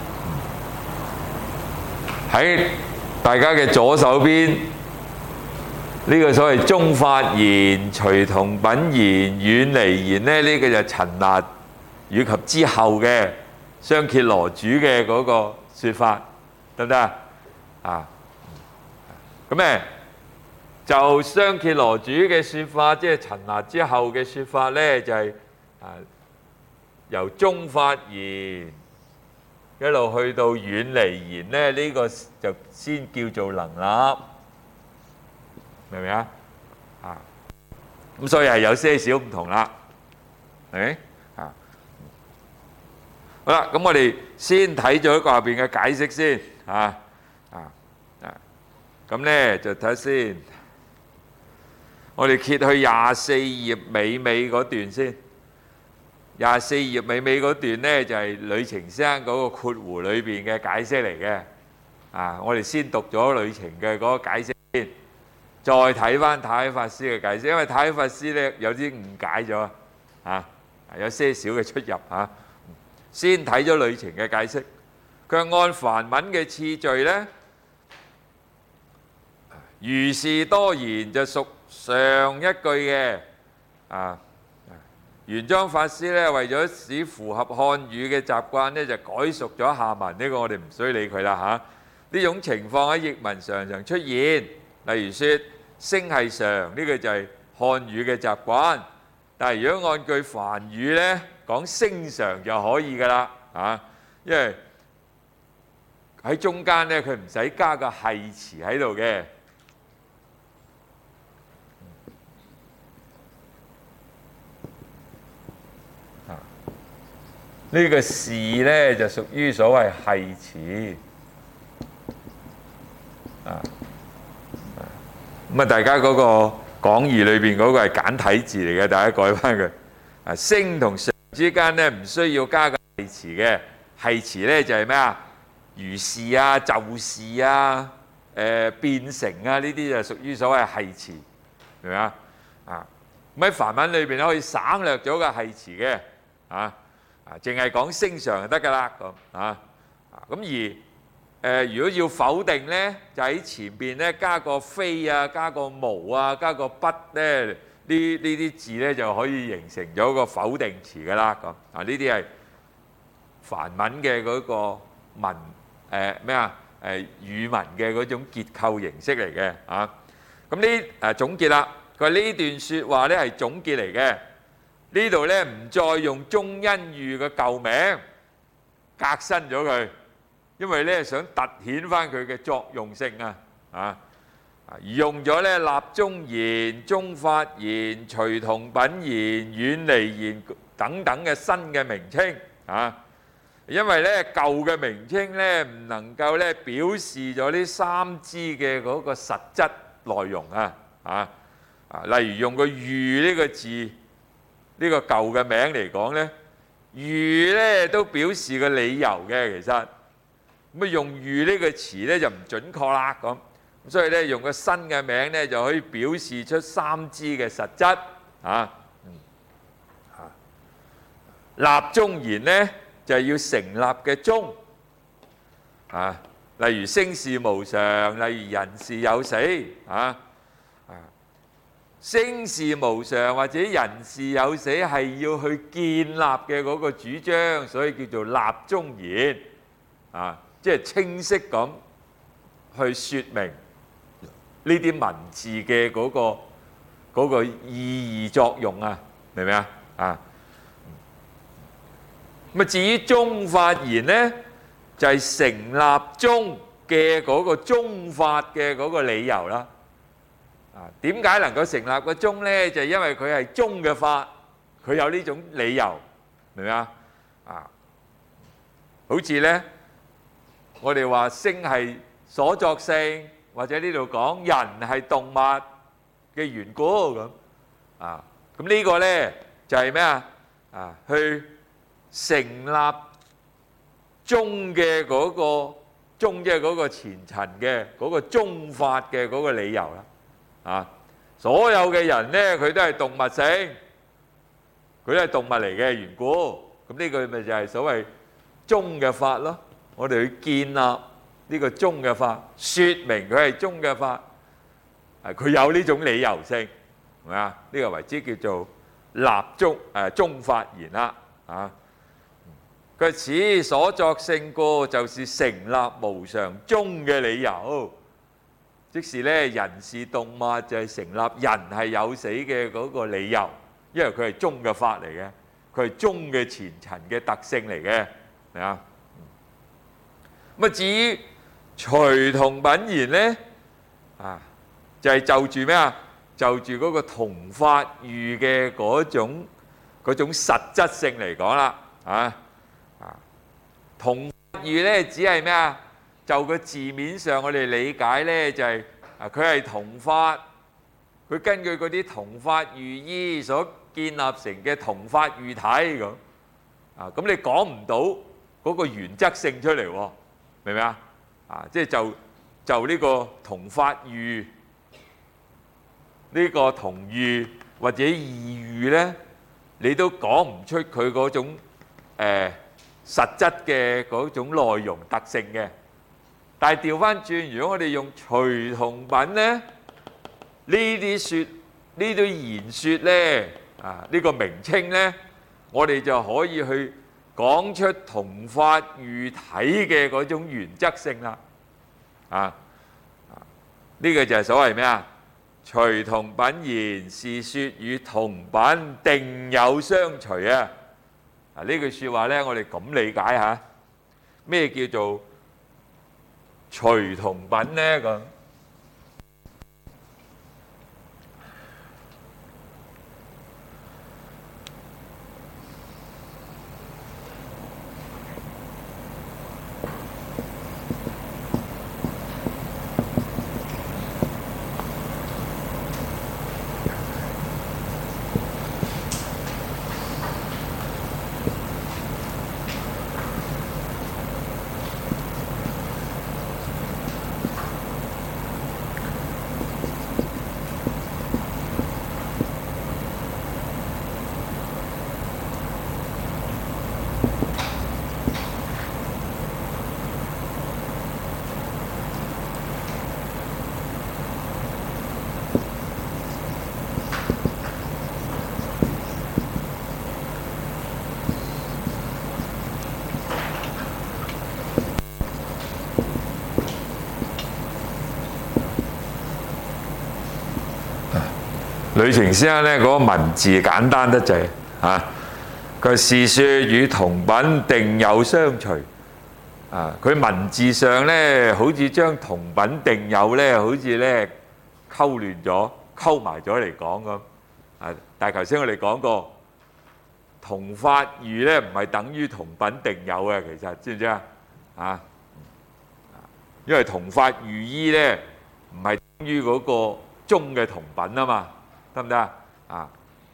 喺大家嘅左手邊呢個所謂中法言、隨同品言、遠離言咧，呢個就係陳那以及之後嘅商羯羅主嘅嗰個説法，得唔得啊？啊，咁誒就商羯羅主嘅説法，即係陳那之後嘅説法咧，就係啊由中法言一路去到遠離言咧，呢個就先叫做能立，明唔明啊？啊，咁所以係有些少唔同啦，係咪啊？好啦，咁我哋先睇咗個下邊嘅解釋先，啊啊啊，咁咧就睇下先，我哋揭去廿四頁尾尾嗰段先。廿四頁尾尾嗰段咧就係呂澄先生嗰個括弧裏邊嘅解釋嚟嘅，啊，我哋先讀咗呂澄嘅嗰個解釋先，再睇翻太虛法師嘅解釋，因為太虛法師咧有啲誤解咗，啊，有些少嘅出入嚇。先睇咗呂澄嘅解釋，佢按梵文嘅次序咧，如是多言就屬上一句嘅，啊。玄奘法師咧為咗使符合漢語嘅習慣咧，就改熟咗下文。呢個我哋唔需要理佢啦嚇。呢種情況喺譯文常常出現，例如説聲係常，呢個就係漢語嘅習慣。但係如果按句梵語咧講聲常就可以㗎啦嚇，因為喺中間咧佢唔使加個係詞喺度嘅。呢個是咧就屬於所謂係詞啊，咁啊大家嗰個講義裏邊嗰個係簡體字嚟嘅，大家改翻佢啊。聲同常之間咧唔需要加個係詞嘅，係詞咧就係咩啊？如是啊、就是啊、誒變成啊，呢啲就屬於所謂係詞，明唔明啊？啊，咁喺梵文裏邊咧可以省略咗個係詞嘅啊。啊，淨係講聲常就得㗎啦，咁啊，咁而誒、呃，如果要否定咧，就喺前邊咧加個非啊，加個無啊，加個不咧，呢呢啲字咧就可以形成咗個否定詞㗎啦，咁啊，呢啲係梵文嘅嗰個文誒咩啊誒語文嘅嗰種結構形式嚟嘅啊，咁呢誒總結啦，佢話呢段説話咧係總結嚟嘅。呢度咧唔再用中恩喻嘅舊名革新咗佢，因為咧想突顯翻佢嘅作用性啊，啊，而用咗咧立中言、中法言、隨同品言、遠離言等等嘅新嘅名稱啊，因為咧舊嘅名稱咧唔能夠咧表示咗呢三支嘅嗰個實質內容啊，啊啊，例如用個喻呢個字。呢個舊嘅名嚟講咧，喻咧都表示個理由嘅，其實咁啊用喻呢個詞咧就唔準確啦咁，咁所以咧用個新嘅名咧就可以表示出三支嘅實質啊，嗯啊，立中言咧就係要成立嘅中啊，例如聲是無常，例如人是有死啊。聲是無常或者人是有死係要去建立嘅嗰個主張，所以叫做立中言啊，即係清晰咁去説明呢啲文字嘅嗰個嗰個意義作用啊，明唔明啊？啊，咁啊至於中法言呢，就係成立中嘅嗰個中法嘅嗰個理由啦。啊，點解能夠成立個中咧？就係因為佢係中嘅法，佢有呢種理由，明唔明啊？啊，好似咧，我哋話聲係所作性，或者呢度講人係動物嘅緣故咁，啊，咁呢個咧就係咩啊？啊，去成立中嘅嗰個宗即係嗰個前陳嘅嗰個宗法嘅嗰個理由啦。啊，所有嘅人呢，佢都係動物性，佢都係動物嚟嘅緣故。咁呢個咪就係所謂宗嘅法咯。我哋去建立呢個宗嘅法，説明佢係宗嘅法，係佢有呢種理由性，係咪啊？呢個為之叫做立宗誒宗法言啦。啊，佢此所作性故，就是成立無常宗嘅理由。即是咧，人是動物就係成立人係有死嘅嗰個理由，因為佢係宗嘅法嚟嘅，佢係宗嘅前陳嘅特性嚟嘅，係啊。咁啊，至於隨同品言咧，啊，就係就住咩啊？就住嗰個同法喻嘅嗰種嗰種實質性嚟講啦，啊啊，同法喻咧，只係咩啊？就個字面上，我哋理解咧就係啊，佢係同法，佢根據嗰啲同法喻依所建立成嘅同法喻體咁啊，咁你講唔到嗰個原則性出嚟喎，明唔明啊？啊，即係就就呢個同法喻，呢個同喻或者異喻咧，你都講唔出佢嗰種誒實質嘅嗰種內容特性嘅。但係調翻轉，如果我哋用隨同品咧，呢啲説呢啲言説咧，啊呢個名稱咧，我哋就可以去講出同法喻體嘅嗰種原則性啦。啊，呢個就係所謂咩啊？隨同品言是説與同品定有相隨啊！啊呢句説話咧，我哋咁理解下，咩叫做隨同品呢？咁呂澄先生咧嗰個文字簡單得滯啊！佢是説與同品定有相隨啊！佢文字上咧好似將同品定有咧，好似咧溝亂咗、溝埋咗嚟講咁啊！但係頭先我哋講過，同法喻咧唔係等於同品定有嘅，其實知唔知啊？啊，因為同法喻依咧唔係等於嗰個宗嘅同品啊嘛。得唔得啊？啊，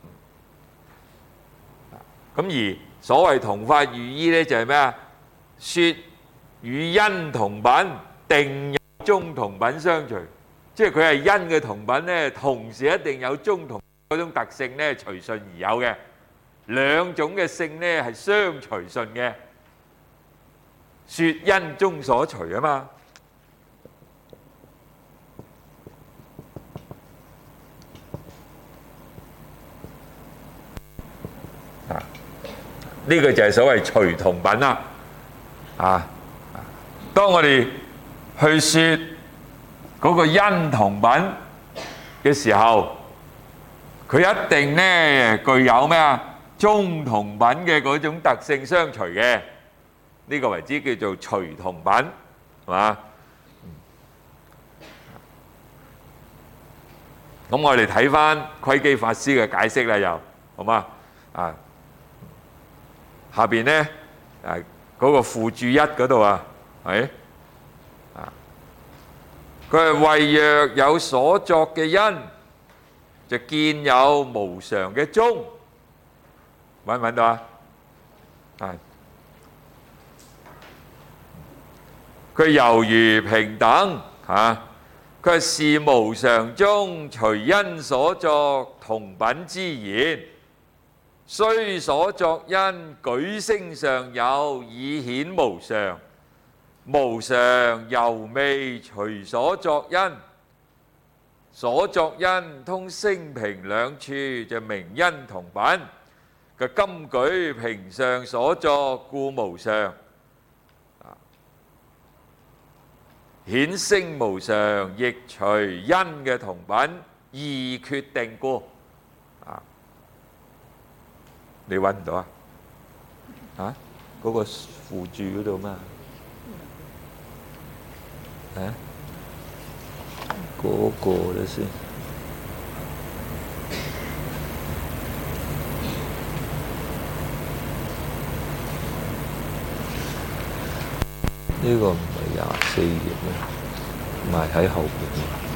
咁而所謂同法喻依咧，就係咩啊？説與因同品定有宗同品相隨，即係佢係因嘅同品咧，同時一定有宗同嗰種特性咧，隨順而有嘅兩種嘅性咧係相隨順嘅，説因宗所隨啊嘛。呢個就係所謂隨同品啦，啊！當我哋去説嗰個因同品嘅時候，佢一定咧具有咩啊？宗同品嘅嗰種特性相隨嘅，呢個為之叫做隨同品，係嘛？咁我哋睇翻窺基法師嘅解釋啦，又好嘛？啊！下邊咧，誒嗰個附注一嗰度啊，係啊，佢係為若有所作嘅因，就見有無常嘅宗，揾唔揾到啊？啊， 佢猶如平等嚇，佢係是無常中隨因所作同品之言，雖所作因舉聲上有，以顯無常。無常猶未隨所作因，所作因通聲平兩處就名因同品。嘅今舉平上所作，故無常。顯聲無常，亦隨因嘅同品而決定故。啊，你揾唔到啊？啊，嗰個附注嗰度嘛？啊，嗰個咧先。呢個唔係廿四頁咩？唔係喺後邊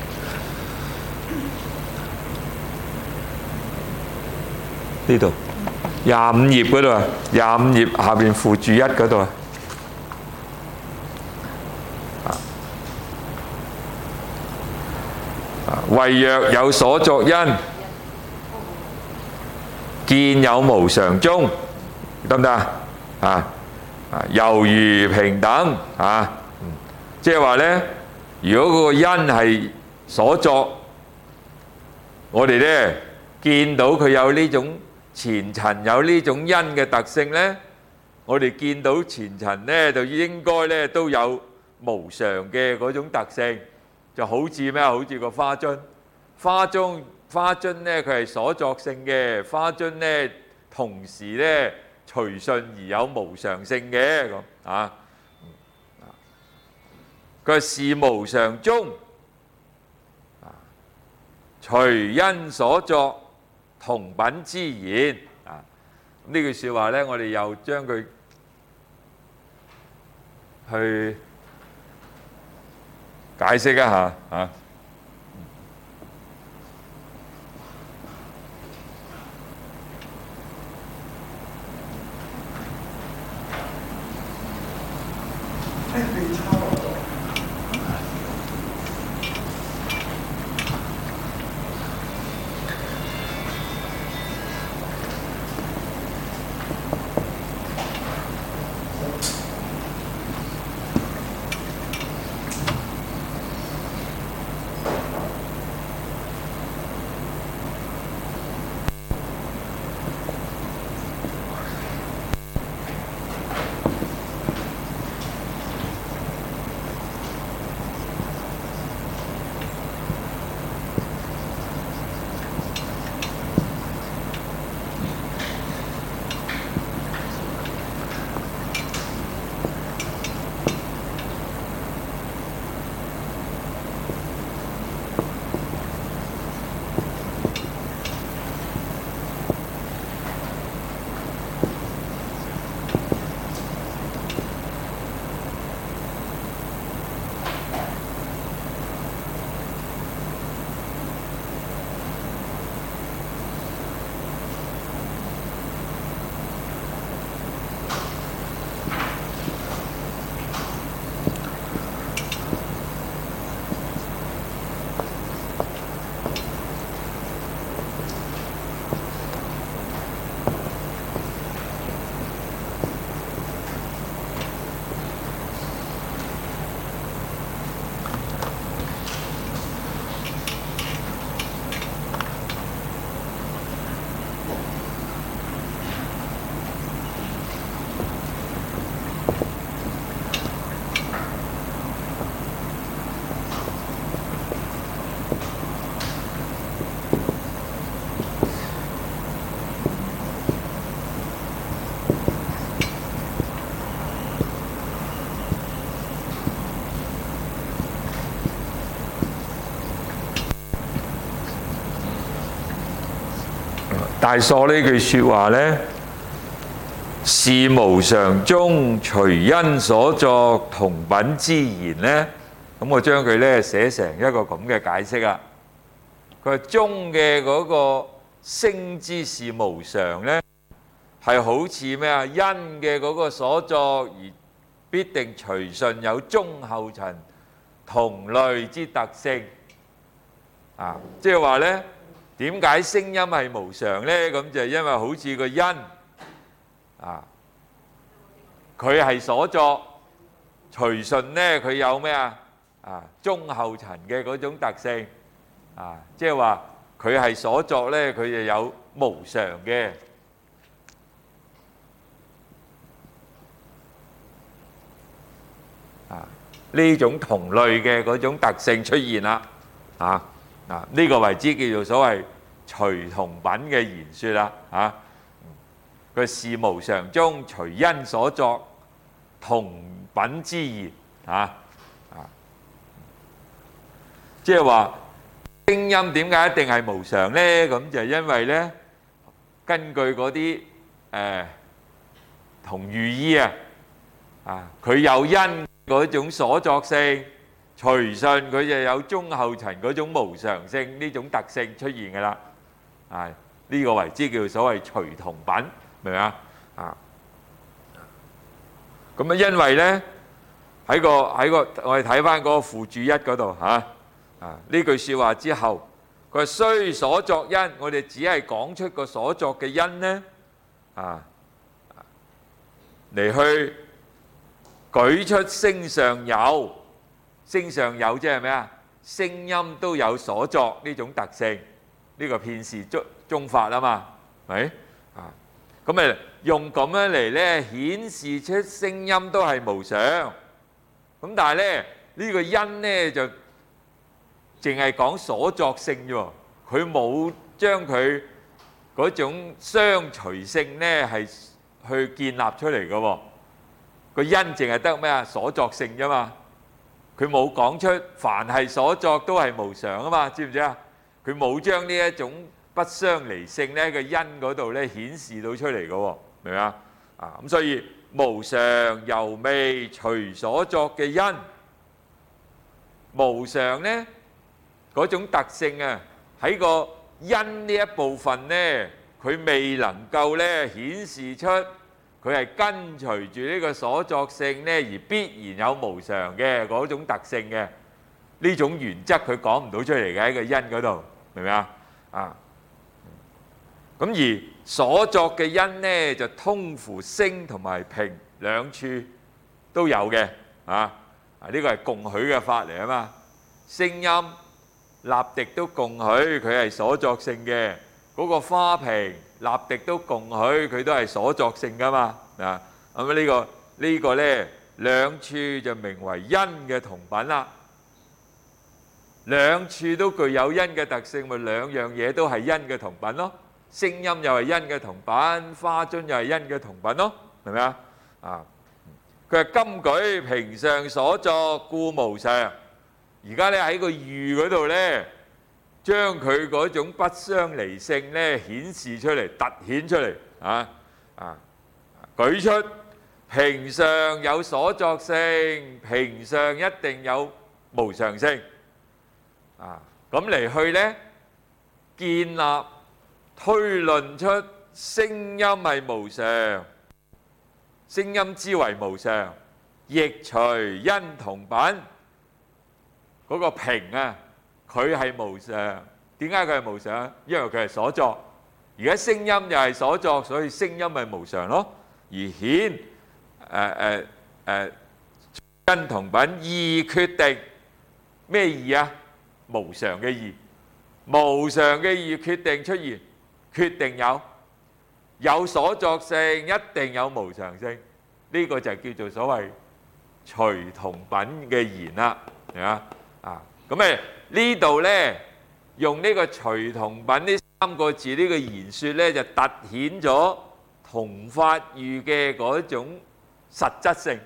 呢度廿五頁嗰度啊，廿五頁下邊附注一嗰度啊。謂若有所作因，見有無常中，得唔得啊？啊！啊，猶如平等啊，即係話呢，如果嗰個因係所作，我哋呢見到佢有呢種前塵有呢種因嘅特性呢，我哋見到前塵呢就應該呢都有無常嘅嗰種特性，就好似咩？好似個花樽，花樽花樽呢佢係所作性嘅，花樽呢同時呢隨順而有無常性嘅咁啊，佢係是無常中啊，隨因所作同品之言啊，呢句説話咧，我哋又將佢去解釋一下啊。大疏呢句説話呢，是無常中隨因所作同品之言呢，咁我將佢呢寫成一個咁嘅解釋啦。佢話中嘅嗰個聲之是無常呢，係好似咩啊？因嘅嗰個所作而必定隨順有中後塵同類之特性。啊，即係話呢，點解聲音係無常呢？咁就係因為好似個因啊，佢係所作，隨順呢佢有咩啊？啊，中後塵嘅嗰種特性啊，即係話佢係所作呢，佢就有無常嘅。啊，呢種同類嘅嗰種特性出現啦，啊啊，呢個為之叫做所謂隨同品嘅言說啦，啊，佢是無常中隨因所作同品之言，啊啊，即係話聲音點解一定係無常呢？咁就因為呢，根據嗰啲誒同寓意啊，啊，佢有因嗰種所作性，隨順佢就有中後塵嗰種無常性呢種特性出現嘅啦。啊，呢個為之叫所謂隨同品，明唔明啊？啊，咁啊，因為咧喺個喺個我哋睇翻嗰個附注一嗰度嚇啊，呢句説話之後，佢話雖所作因，我哋只係講出個所作嘅因咧啊，嚟去舉出聲上有，聲上有即係咩啊？聲音都有所作呢種特性，呢個片時中中法啊嘛，係啊？咁咪用咁樣嚟咧顯示出聲音都係無常。咁但係咧呢個因咧就淨係講所作性啫喎，佢冇將佢嗰種相隨性咧係去建立出嚟嘅喎。個因淨係得咩啊？所作性啫嘛，佢冇講出凡係所作都係無常啊嘛，知唔知啊？佢冇將呢一種不相離性咧個因嗰度咧顯示到出嚟嘅喎，明唔明啊？啊咁所以無常猶未隨所作嘅因，無常咧嗰種特性啊喺個因呢一部分咧，佢未能夠咧顯示出。佢係跟隨住呢個所作性咧，而必然有無常嘅嗰種特性嘅呢種原則，佢講唔到出嚟嘅喺個因嗰度，明唔明啊？啊，咁而所作嘅因咧，就通乎聲同埋平兩處都有嘅，啊啊呢個係共許嘅法嚟啊嘛，聲音立笛都共許佢係所作性嘅。嗰個花瓶立笛都共許，佢都係所作性噶嘛，啊咁呢個呢個咧兩處就名為因嘅同品啦。兩處都具有因嘅特性，咪兩樣嘢都係因嘅同品咯。聲音又係因嘅同品，花樽又係因嘅同品咯，係咪啊？啊，佢係今舉平上所作，故無常。而家咧喺個喻嗰度咧。將佢嗰種不相離性咧顯示出嚟，突顯出嚟啊啊！舉出平上有所作性，平上一定有無常性啊！咁嚟去咧建立推論出聲音係無常，聲音之為無常，亦隨因同品嗰個平啊！佢係無常，點解佢係無常？因為佢係所作。而家聲音又係所作，所以聲音咪無常咯。而顯誒誒誒因同品義決定咩義啊？無常嘅義，無常嘅義決定出現，決定有有所作性，一定有無常性。呢個就叫做所謂隨同品嘅言啦，係嘛啊？咁誒。呢度咧用呢個隨同品呢三個字呢個言説咧，就突顯咗同法喻嘅嗰種實質性。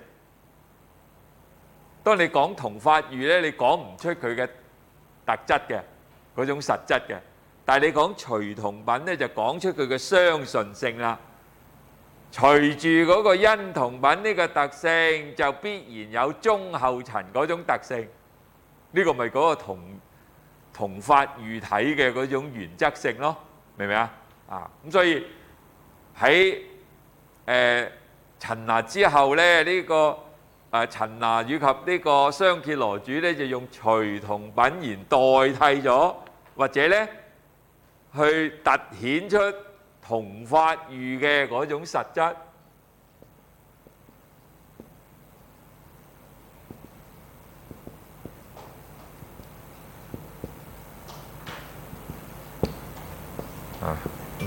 當你講同法喻咧，你講唔出佢嘅特質嘅嗰種實質嘅，但係你講隨同品咧，就講出佢嘅相順性啦。隨住嗰個因同品呢個特性，就必然有中後塵嗰種特性。呢個咪嗰個同同法喻體嘅嗰種原則性咯，明唔明啊？啊，咁所以喺誒陳那之後咧，呢個啊陳那以及呢個雙羯羅主咧，就用隨同品言代替咗，或者咧去突顯出同法喻嘅嗰種實質。啊，嗯。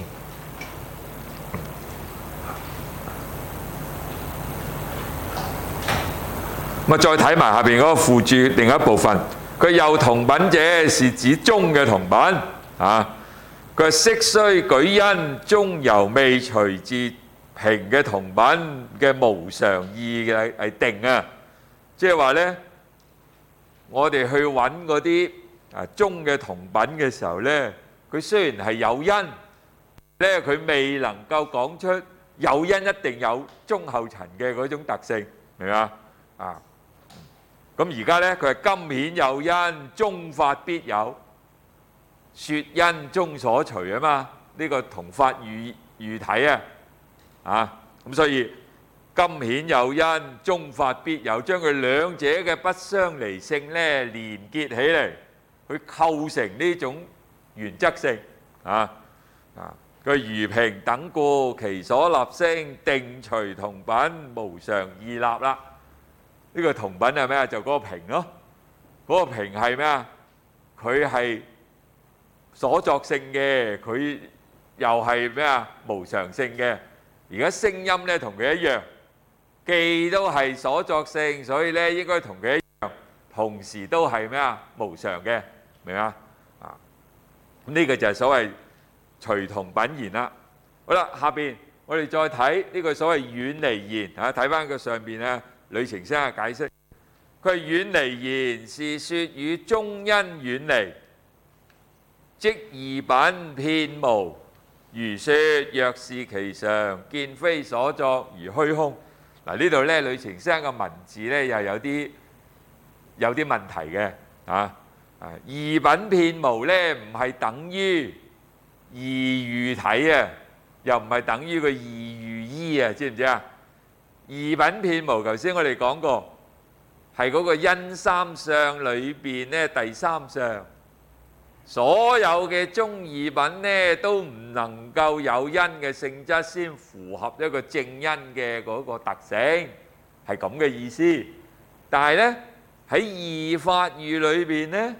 咁啊，再睇埋下邊嗰個附注另一部分，佢又同品者是指中嘅同品啊。佢話色雖舉因，終猶未隨自平嘅同品嘅無常義嘅係定啊。即係話咧，我哋去揾嗰啲啊中嘅同品嘅時候咧，佢雖然係有因咧，佢未能夠講出有因一定有中後塵嘅嗰種特性，明嘛？啊！咁而家咧，佢係今顯有因，終發必有，説因終所隨啊嘛。呢個同法喻喻體啊，啊咁所以今顯有因，終發必有，將佢兩者嘅不相離性咧連結起嚟，去構成呢種原則性啊啊。佢如平等故，其所立聲定隨同品無常義立啦。呢個同品係咩啊？就嗰個平咯。嗰個平係咩啊？佢係所作性嘅，佢又係咩啊？無常性嘅。而家聲音咧同佢一樣，既都係所作性，所以咧應該同佢一樣，同時都係咩啊？無常嘅，明啊？啊，咁呢個就係所謂隨同品言啦。好啦，下邊我哋再睇呢個所謂遠離言嚇，睇翻佢上邊咧。呂澄生嘅解釋，佢係遠離言是説與中因遠離，即異品遍無。如説若是其常，見非所作而虛空。嗱呢度咧，呂澄生嘅文字咧又有啲有啲問題嘅嚇啊！異品遍無咧，唔係等於異喻體啊，又唔係等於個異喻依啊，知唔知啊？異品遍無，頭先我哋講過，係嗰個因三相裏邊咧第三相，所有嘅中異品咧都唔能夠有因嘅性質，先符合一個正因嘅嗰個特性，係咁嘅意思。但係咧喺異法喻裏邊咧，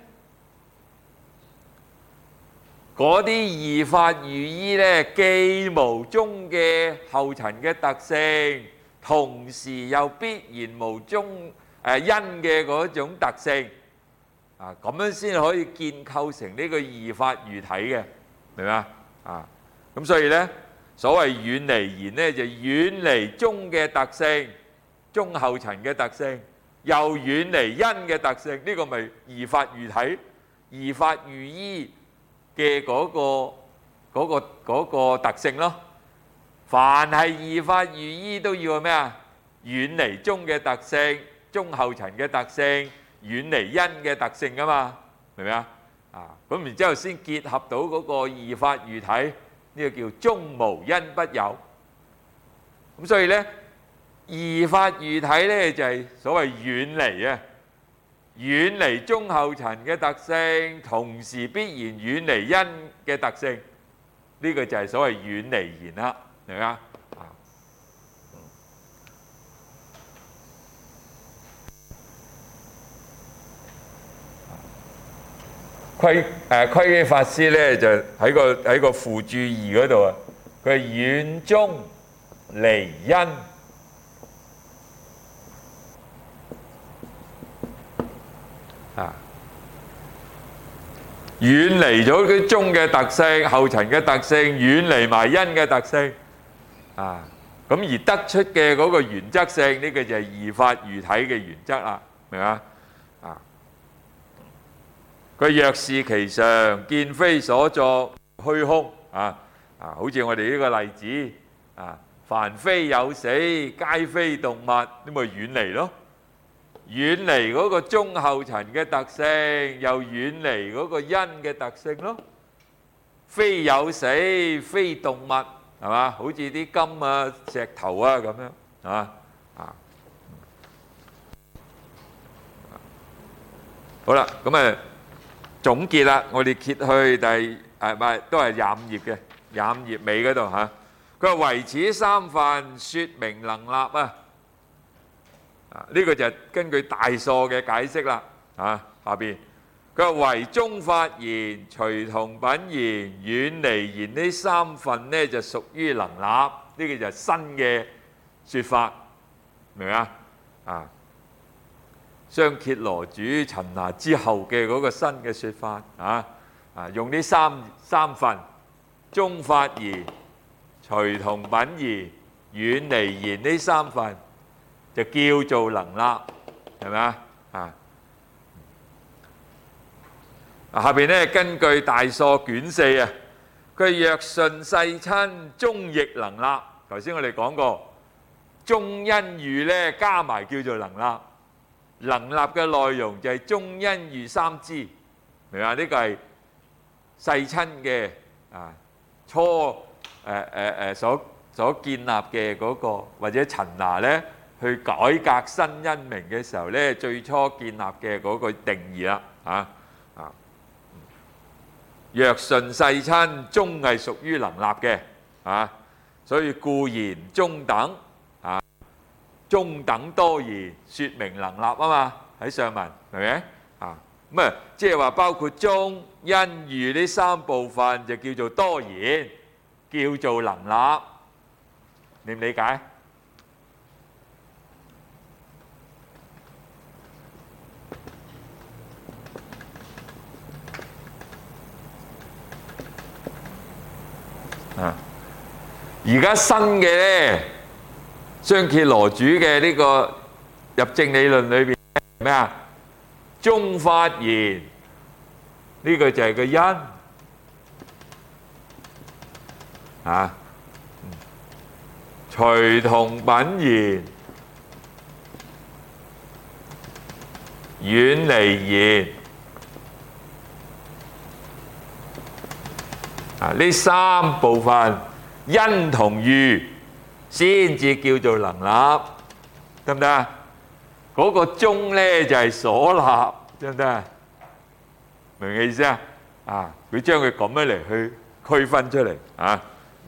嗰啲異法喻依咧既無中嘅後塵嘅特性，同時又必然無中誒因嘅嗰種特性啊，咁樣先可以建構成呢個異法喻體嘅，明嘛？啊，咁所以咧，所謂遠離言咧，就遠離中嘅特性、中後塵嘅特性，又遠離因嘅特性，呢個咪異法喻體、異法喻依嘅嗰個嗰個嗰個特性咯。凡係異法喻依都要咩啊？遠離中嘅特性、中後塵嘅特性，遠離因嘅特性噶嘛，明唔明啊？啊，咁然之後先結合到嗰個異法喻體，呢個叫中無因不有。咁所以咧，異法喻體咧就係所謂遠離啊，遠離中後塵嘅特性，同時必然遠離因嘅特性，呢個就係所謂遠離言啦。明啊？窺誒窺基法師咧就喺個喺個附注二嗰度啊，佢係遠中離因啊，遠離咗啲中嘅特性、後塵嘅特性，遠離埋因嘅特性。啊，咁而得出嘅嗰個原則性，呢個就係異法喻體嘅原則啦，明嘛？啊，佢若是其常，見非所作，虛空啊啊，好似我哋呢個例子啊，凡非有死，皆非動物，咁咪遠離咯，遠離嗰個中後塵嘅特性，又遠離嗰個因嘅特性咯，非有死，非動物。係嘛？好似啲金啊、石頭啊咁樣，係嘛？啊， 好啦，咁啊總結啦，我哋揭去第誒唔係都係廿五頁嘅廿五頁尾嗰度嚇。佢話唯此三分，説明能立啊！啊，呢個就係根據大疏嘅解釋啦。啊，下邊佢話唯中發言、隨同品言、遠離言呢三分呢，就屬於能立。呢個就係新嘅説法，明唔明啊？啊！商羯羅主陳拿之後嘅嗰個新嘅説法啊啊，用呢三三分中發言、隨同品言、遠離言呢三分就叫做能立，係咪啊？啊，下邊咧根據大疏卷四啊，佢若順世親，終亦能立。頭先我哋講過，中因喻咧加埋叫做能立。能立嘅內容就係中因喻三支，明嘛？呢個係世親嘅啊初誒誒誒所所建立嘅嗰個，或者陳拿咧去改革新因名嘅時候咧，最初建立嘅嗰個定義啦，嚇啊！若順世親，終係屬於能立嘅啊，所以故言中等。中等多言，説明能立啊嘛，喺上文係咪啊？咁啊，即係話包括中、因、喻呢三部分就叫做多言，叫做能立，你唔理解？啊！而家新嘅咧。商羯羅主嘅呢個入證理論裏邊咩啊？中發言呢個就係個因啊，隨同品言、遠離言啊，呢三部分因同喻先至叫做能立，得唔得啊？嗰個中咧就係所立，得唔得啊？明嘅意思啊？啊，佢將佢咁樣嚟去區分出嚟啊。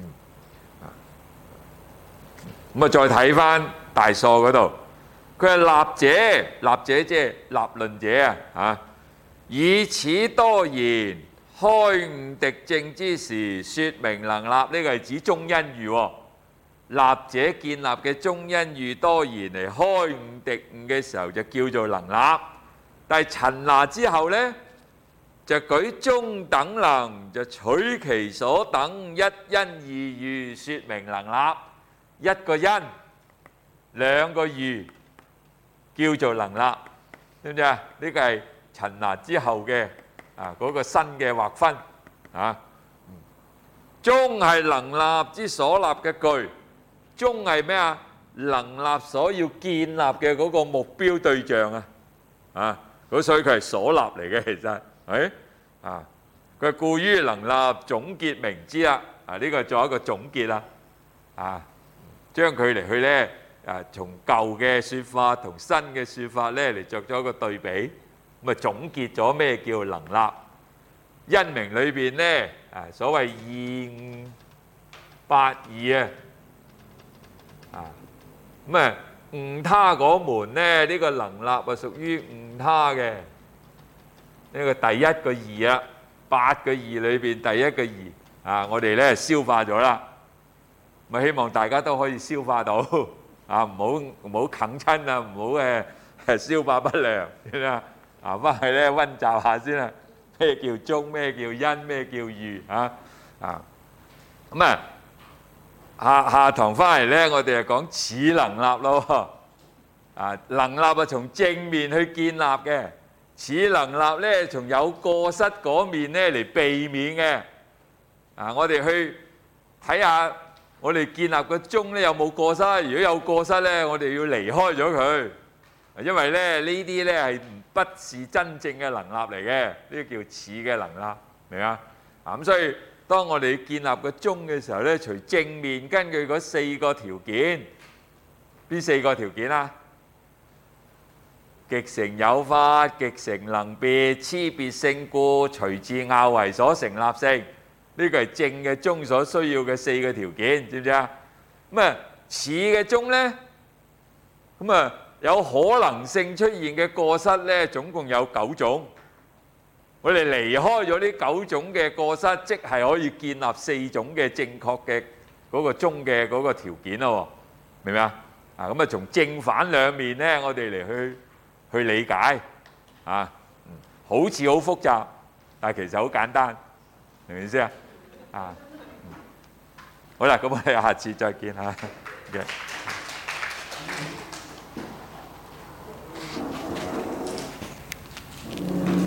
咁啊，再睇翻大疏嗰度，佢係立者，立者即係立論者啊。啊，以此多言，開悟敵證之時，説明能立。呢個係指中因喻喎。立者建立嘅中因喻多言嚟開悟敵悟嘅時候就叫做能立，但係陳拿之後呢，就舉中等能，就取其所等，一因二喻，説明能立。一個因，兩個喻，叫做能立，知唔知啊？呢個係陳拿之後嘅啊嗰個新嘅劃分啊。中係能立之所立嘅句。中係咩啊？能立所要建立嘅嗰個目標對象啊，啊，咁所以佢係所立嚟嘅，其實係啊，佢故於能立總結明之啦，啊呢個做一個總結啦，啊，將佢嚟去咧啊，從舊嘅説法同新嘅説法咧嚟作咗一個對比，咁啊總結咗咩叫能立？因明裏邊咧啊，所謂二五八二啊。啊，咁啊，誤他嗰門咧，呢個能立啊屬於誤他嘅呢個第一個義啊，八個義裏邊第一個義啊，我哋咧消化咗啦，咪希望大家都可以消化到啊，唔好唔好啃親啊，唔好誒誒消化不良先啦，啊翻去咧溫習下先啦，咩叫中，咩叫因，咩叫喻啊啊，咁啊。下下堂翻嚟咧，我哋就講此能立咯。啊，能立啊，從正面去建立嘅；此能立咧，從有過失嗰面咧嚟避免嘅。啊，我哋去睇下，我哋建立個宗咧有冇過失？如果有過失咧，我哋要離開咗佢，因為咧呢啲咧係不是真正嘅能立嚟嘅，呢個叫此嘅能立，明啊？啊咁所以。當我哋建立個宗嘅時候咧，除正面根據嗰四個條件，邊四個條件啊？ 極誠有法，極誠能別，差別勝故，隨自拗為所成立性。呢個係正嘅宗所需要嘅四個條件，知唔知啊？咁啊，似嘅宗呢，咁啊有可能性出現嘅過失呢，總共有九種。我哋離開咗呢九種嘅過失，即係可以建立四種嘅正確嘅嗰個宗嘅嗰個條件咯。明唔明啊？啊，咁啊，從正反兩面呢，我哋嚟去去理解啊，好似好複雜，但係其實好簡單，明唔明意思啊？啊，好啦，咁我哋下次再見嚇。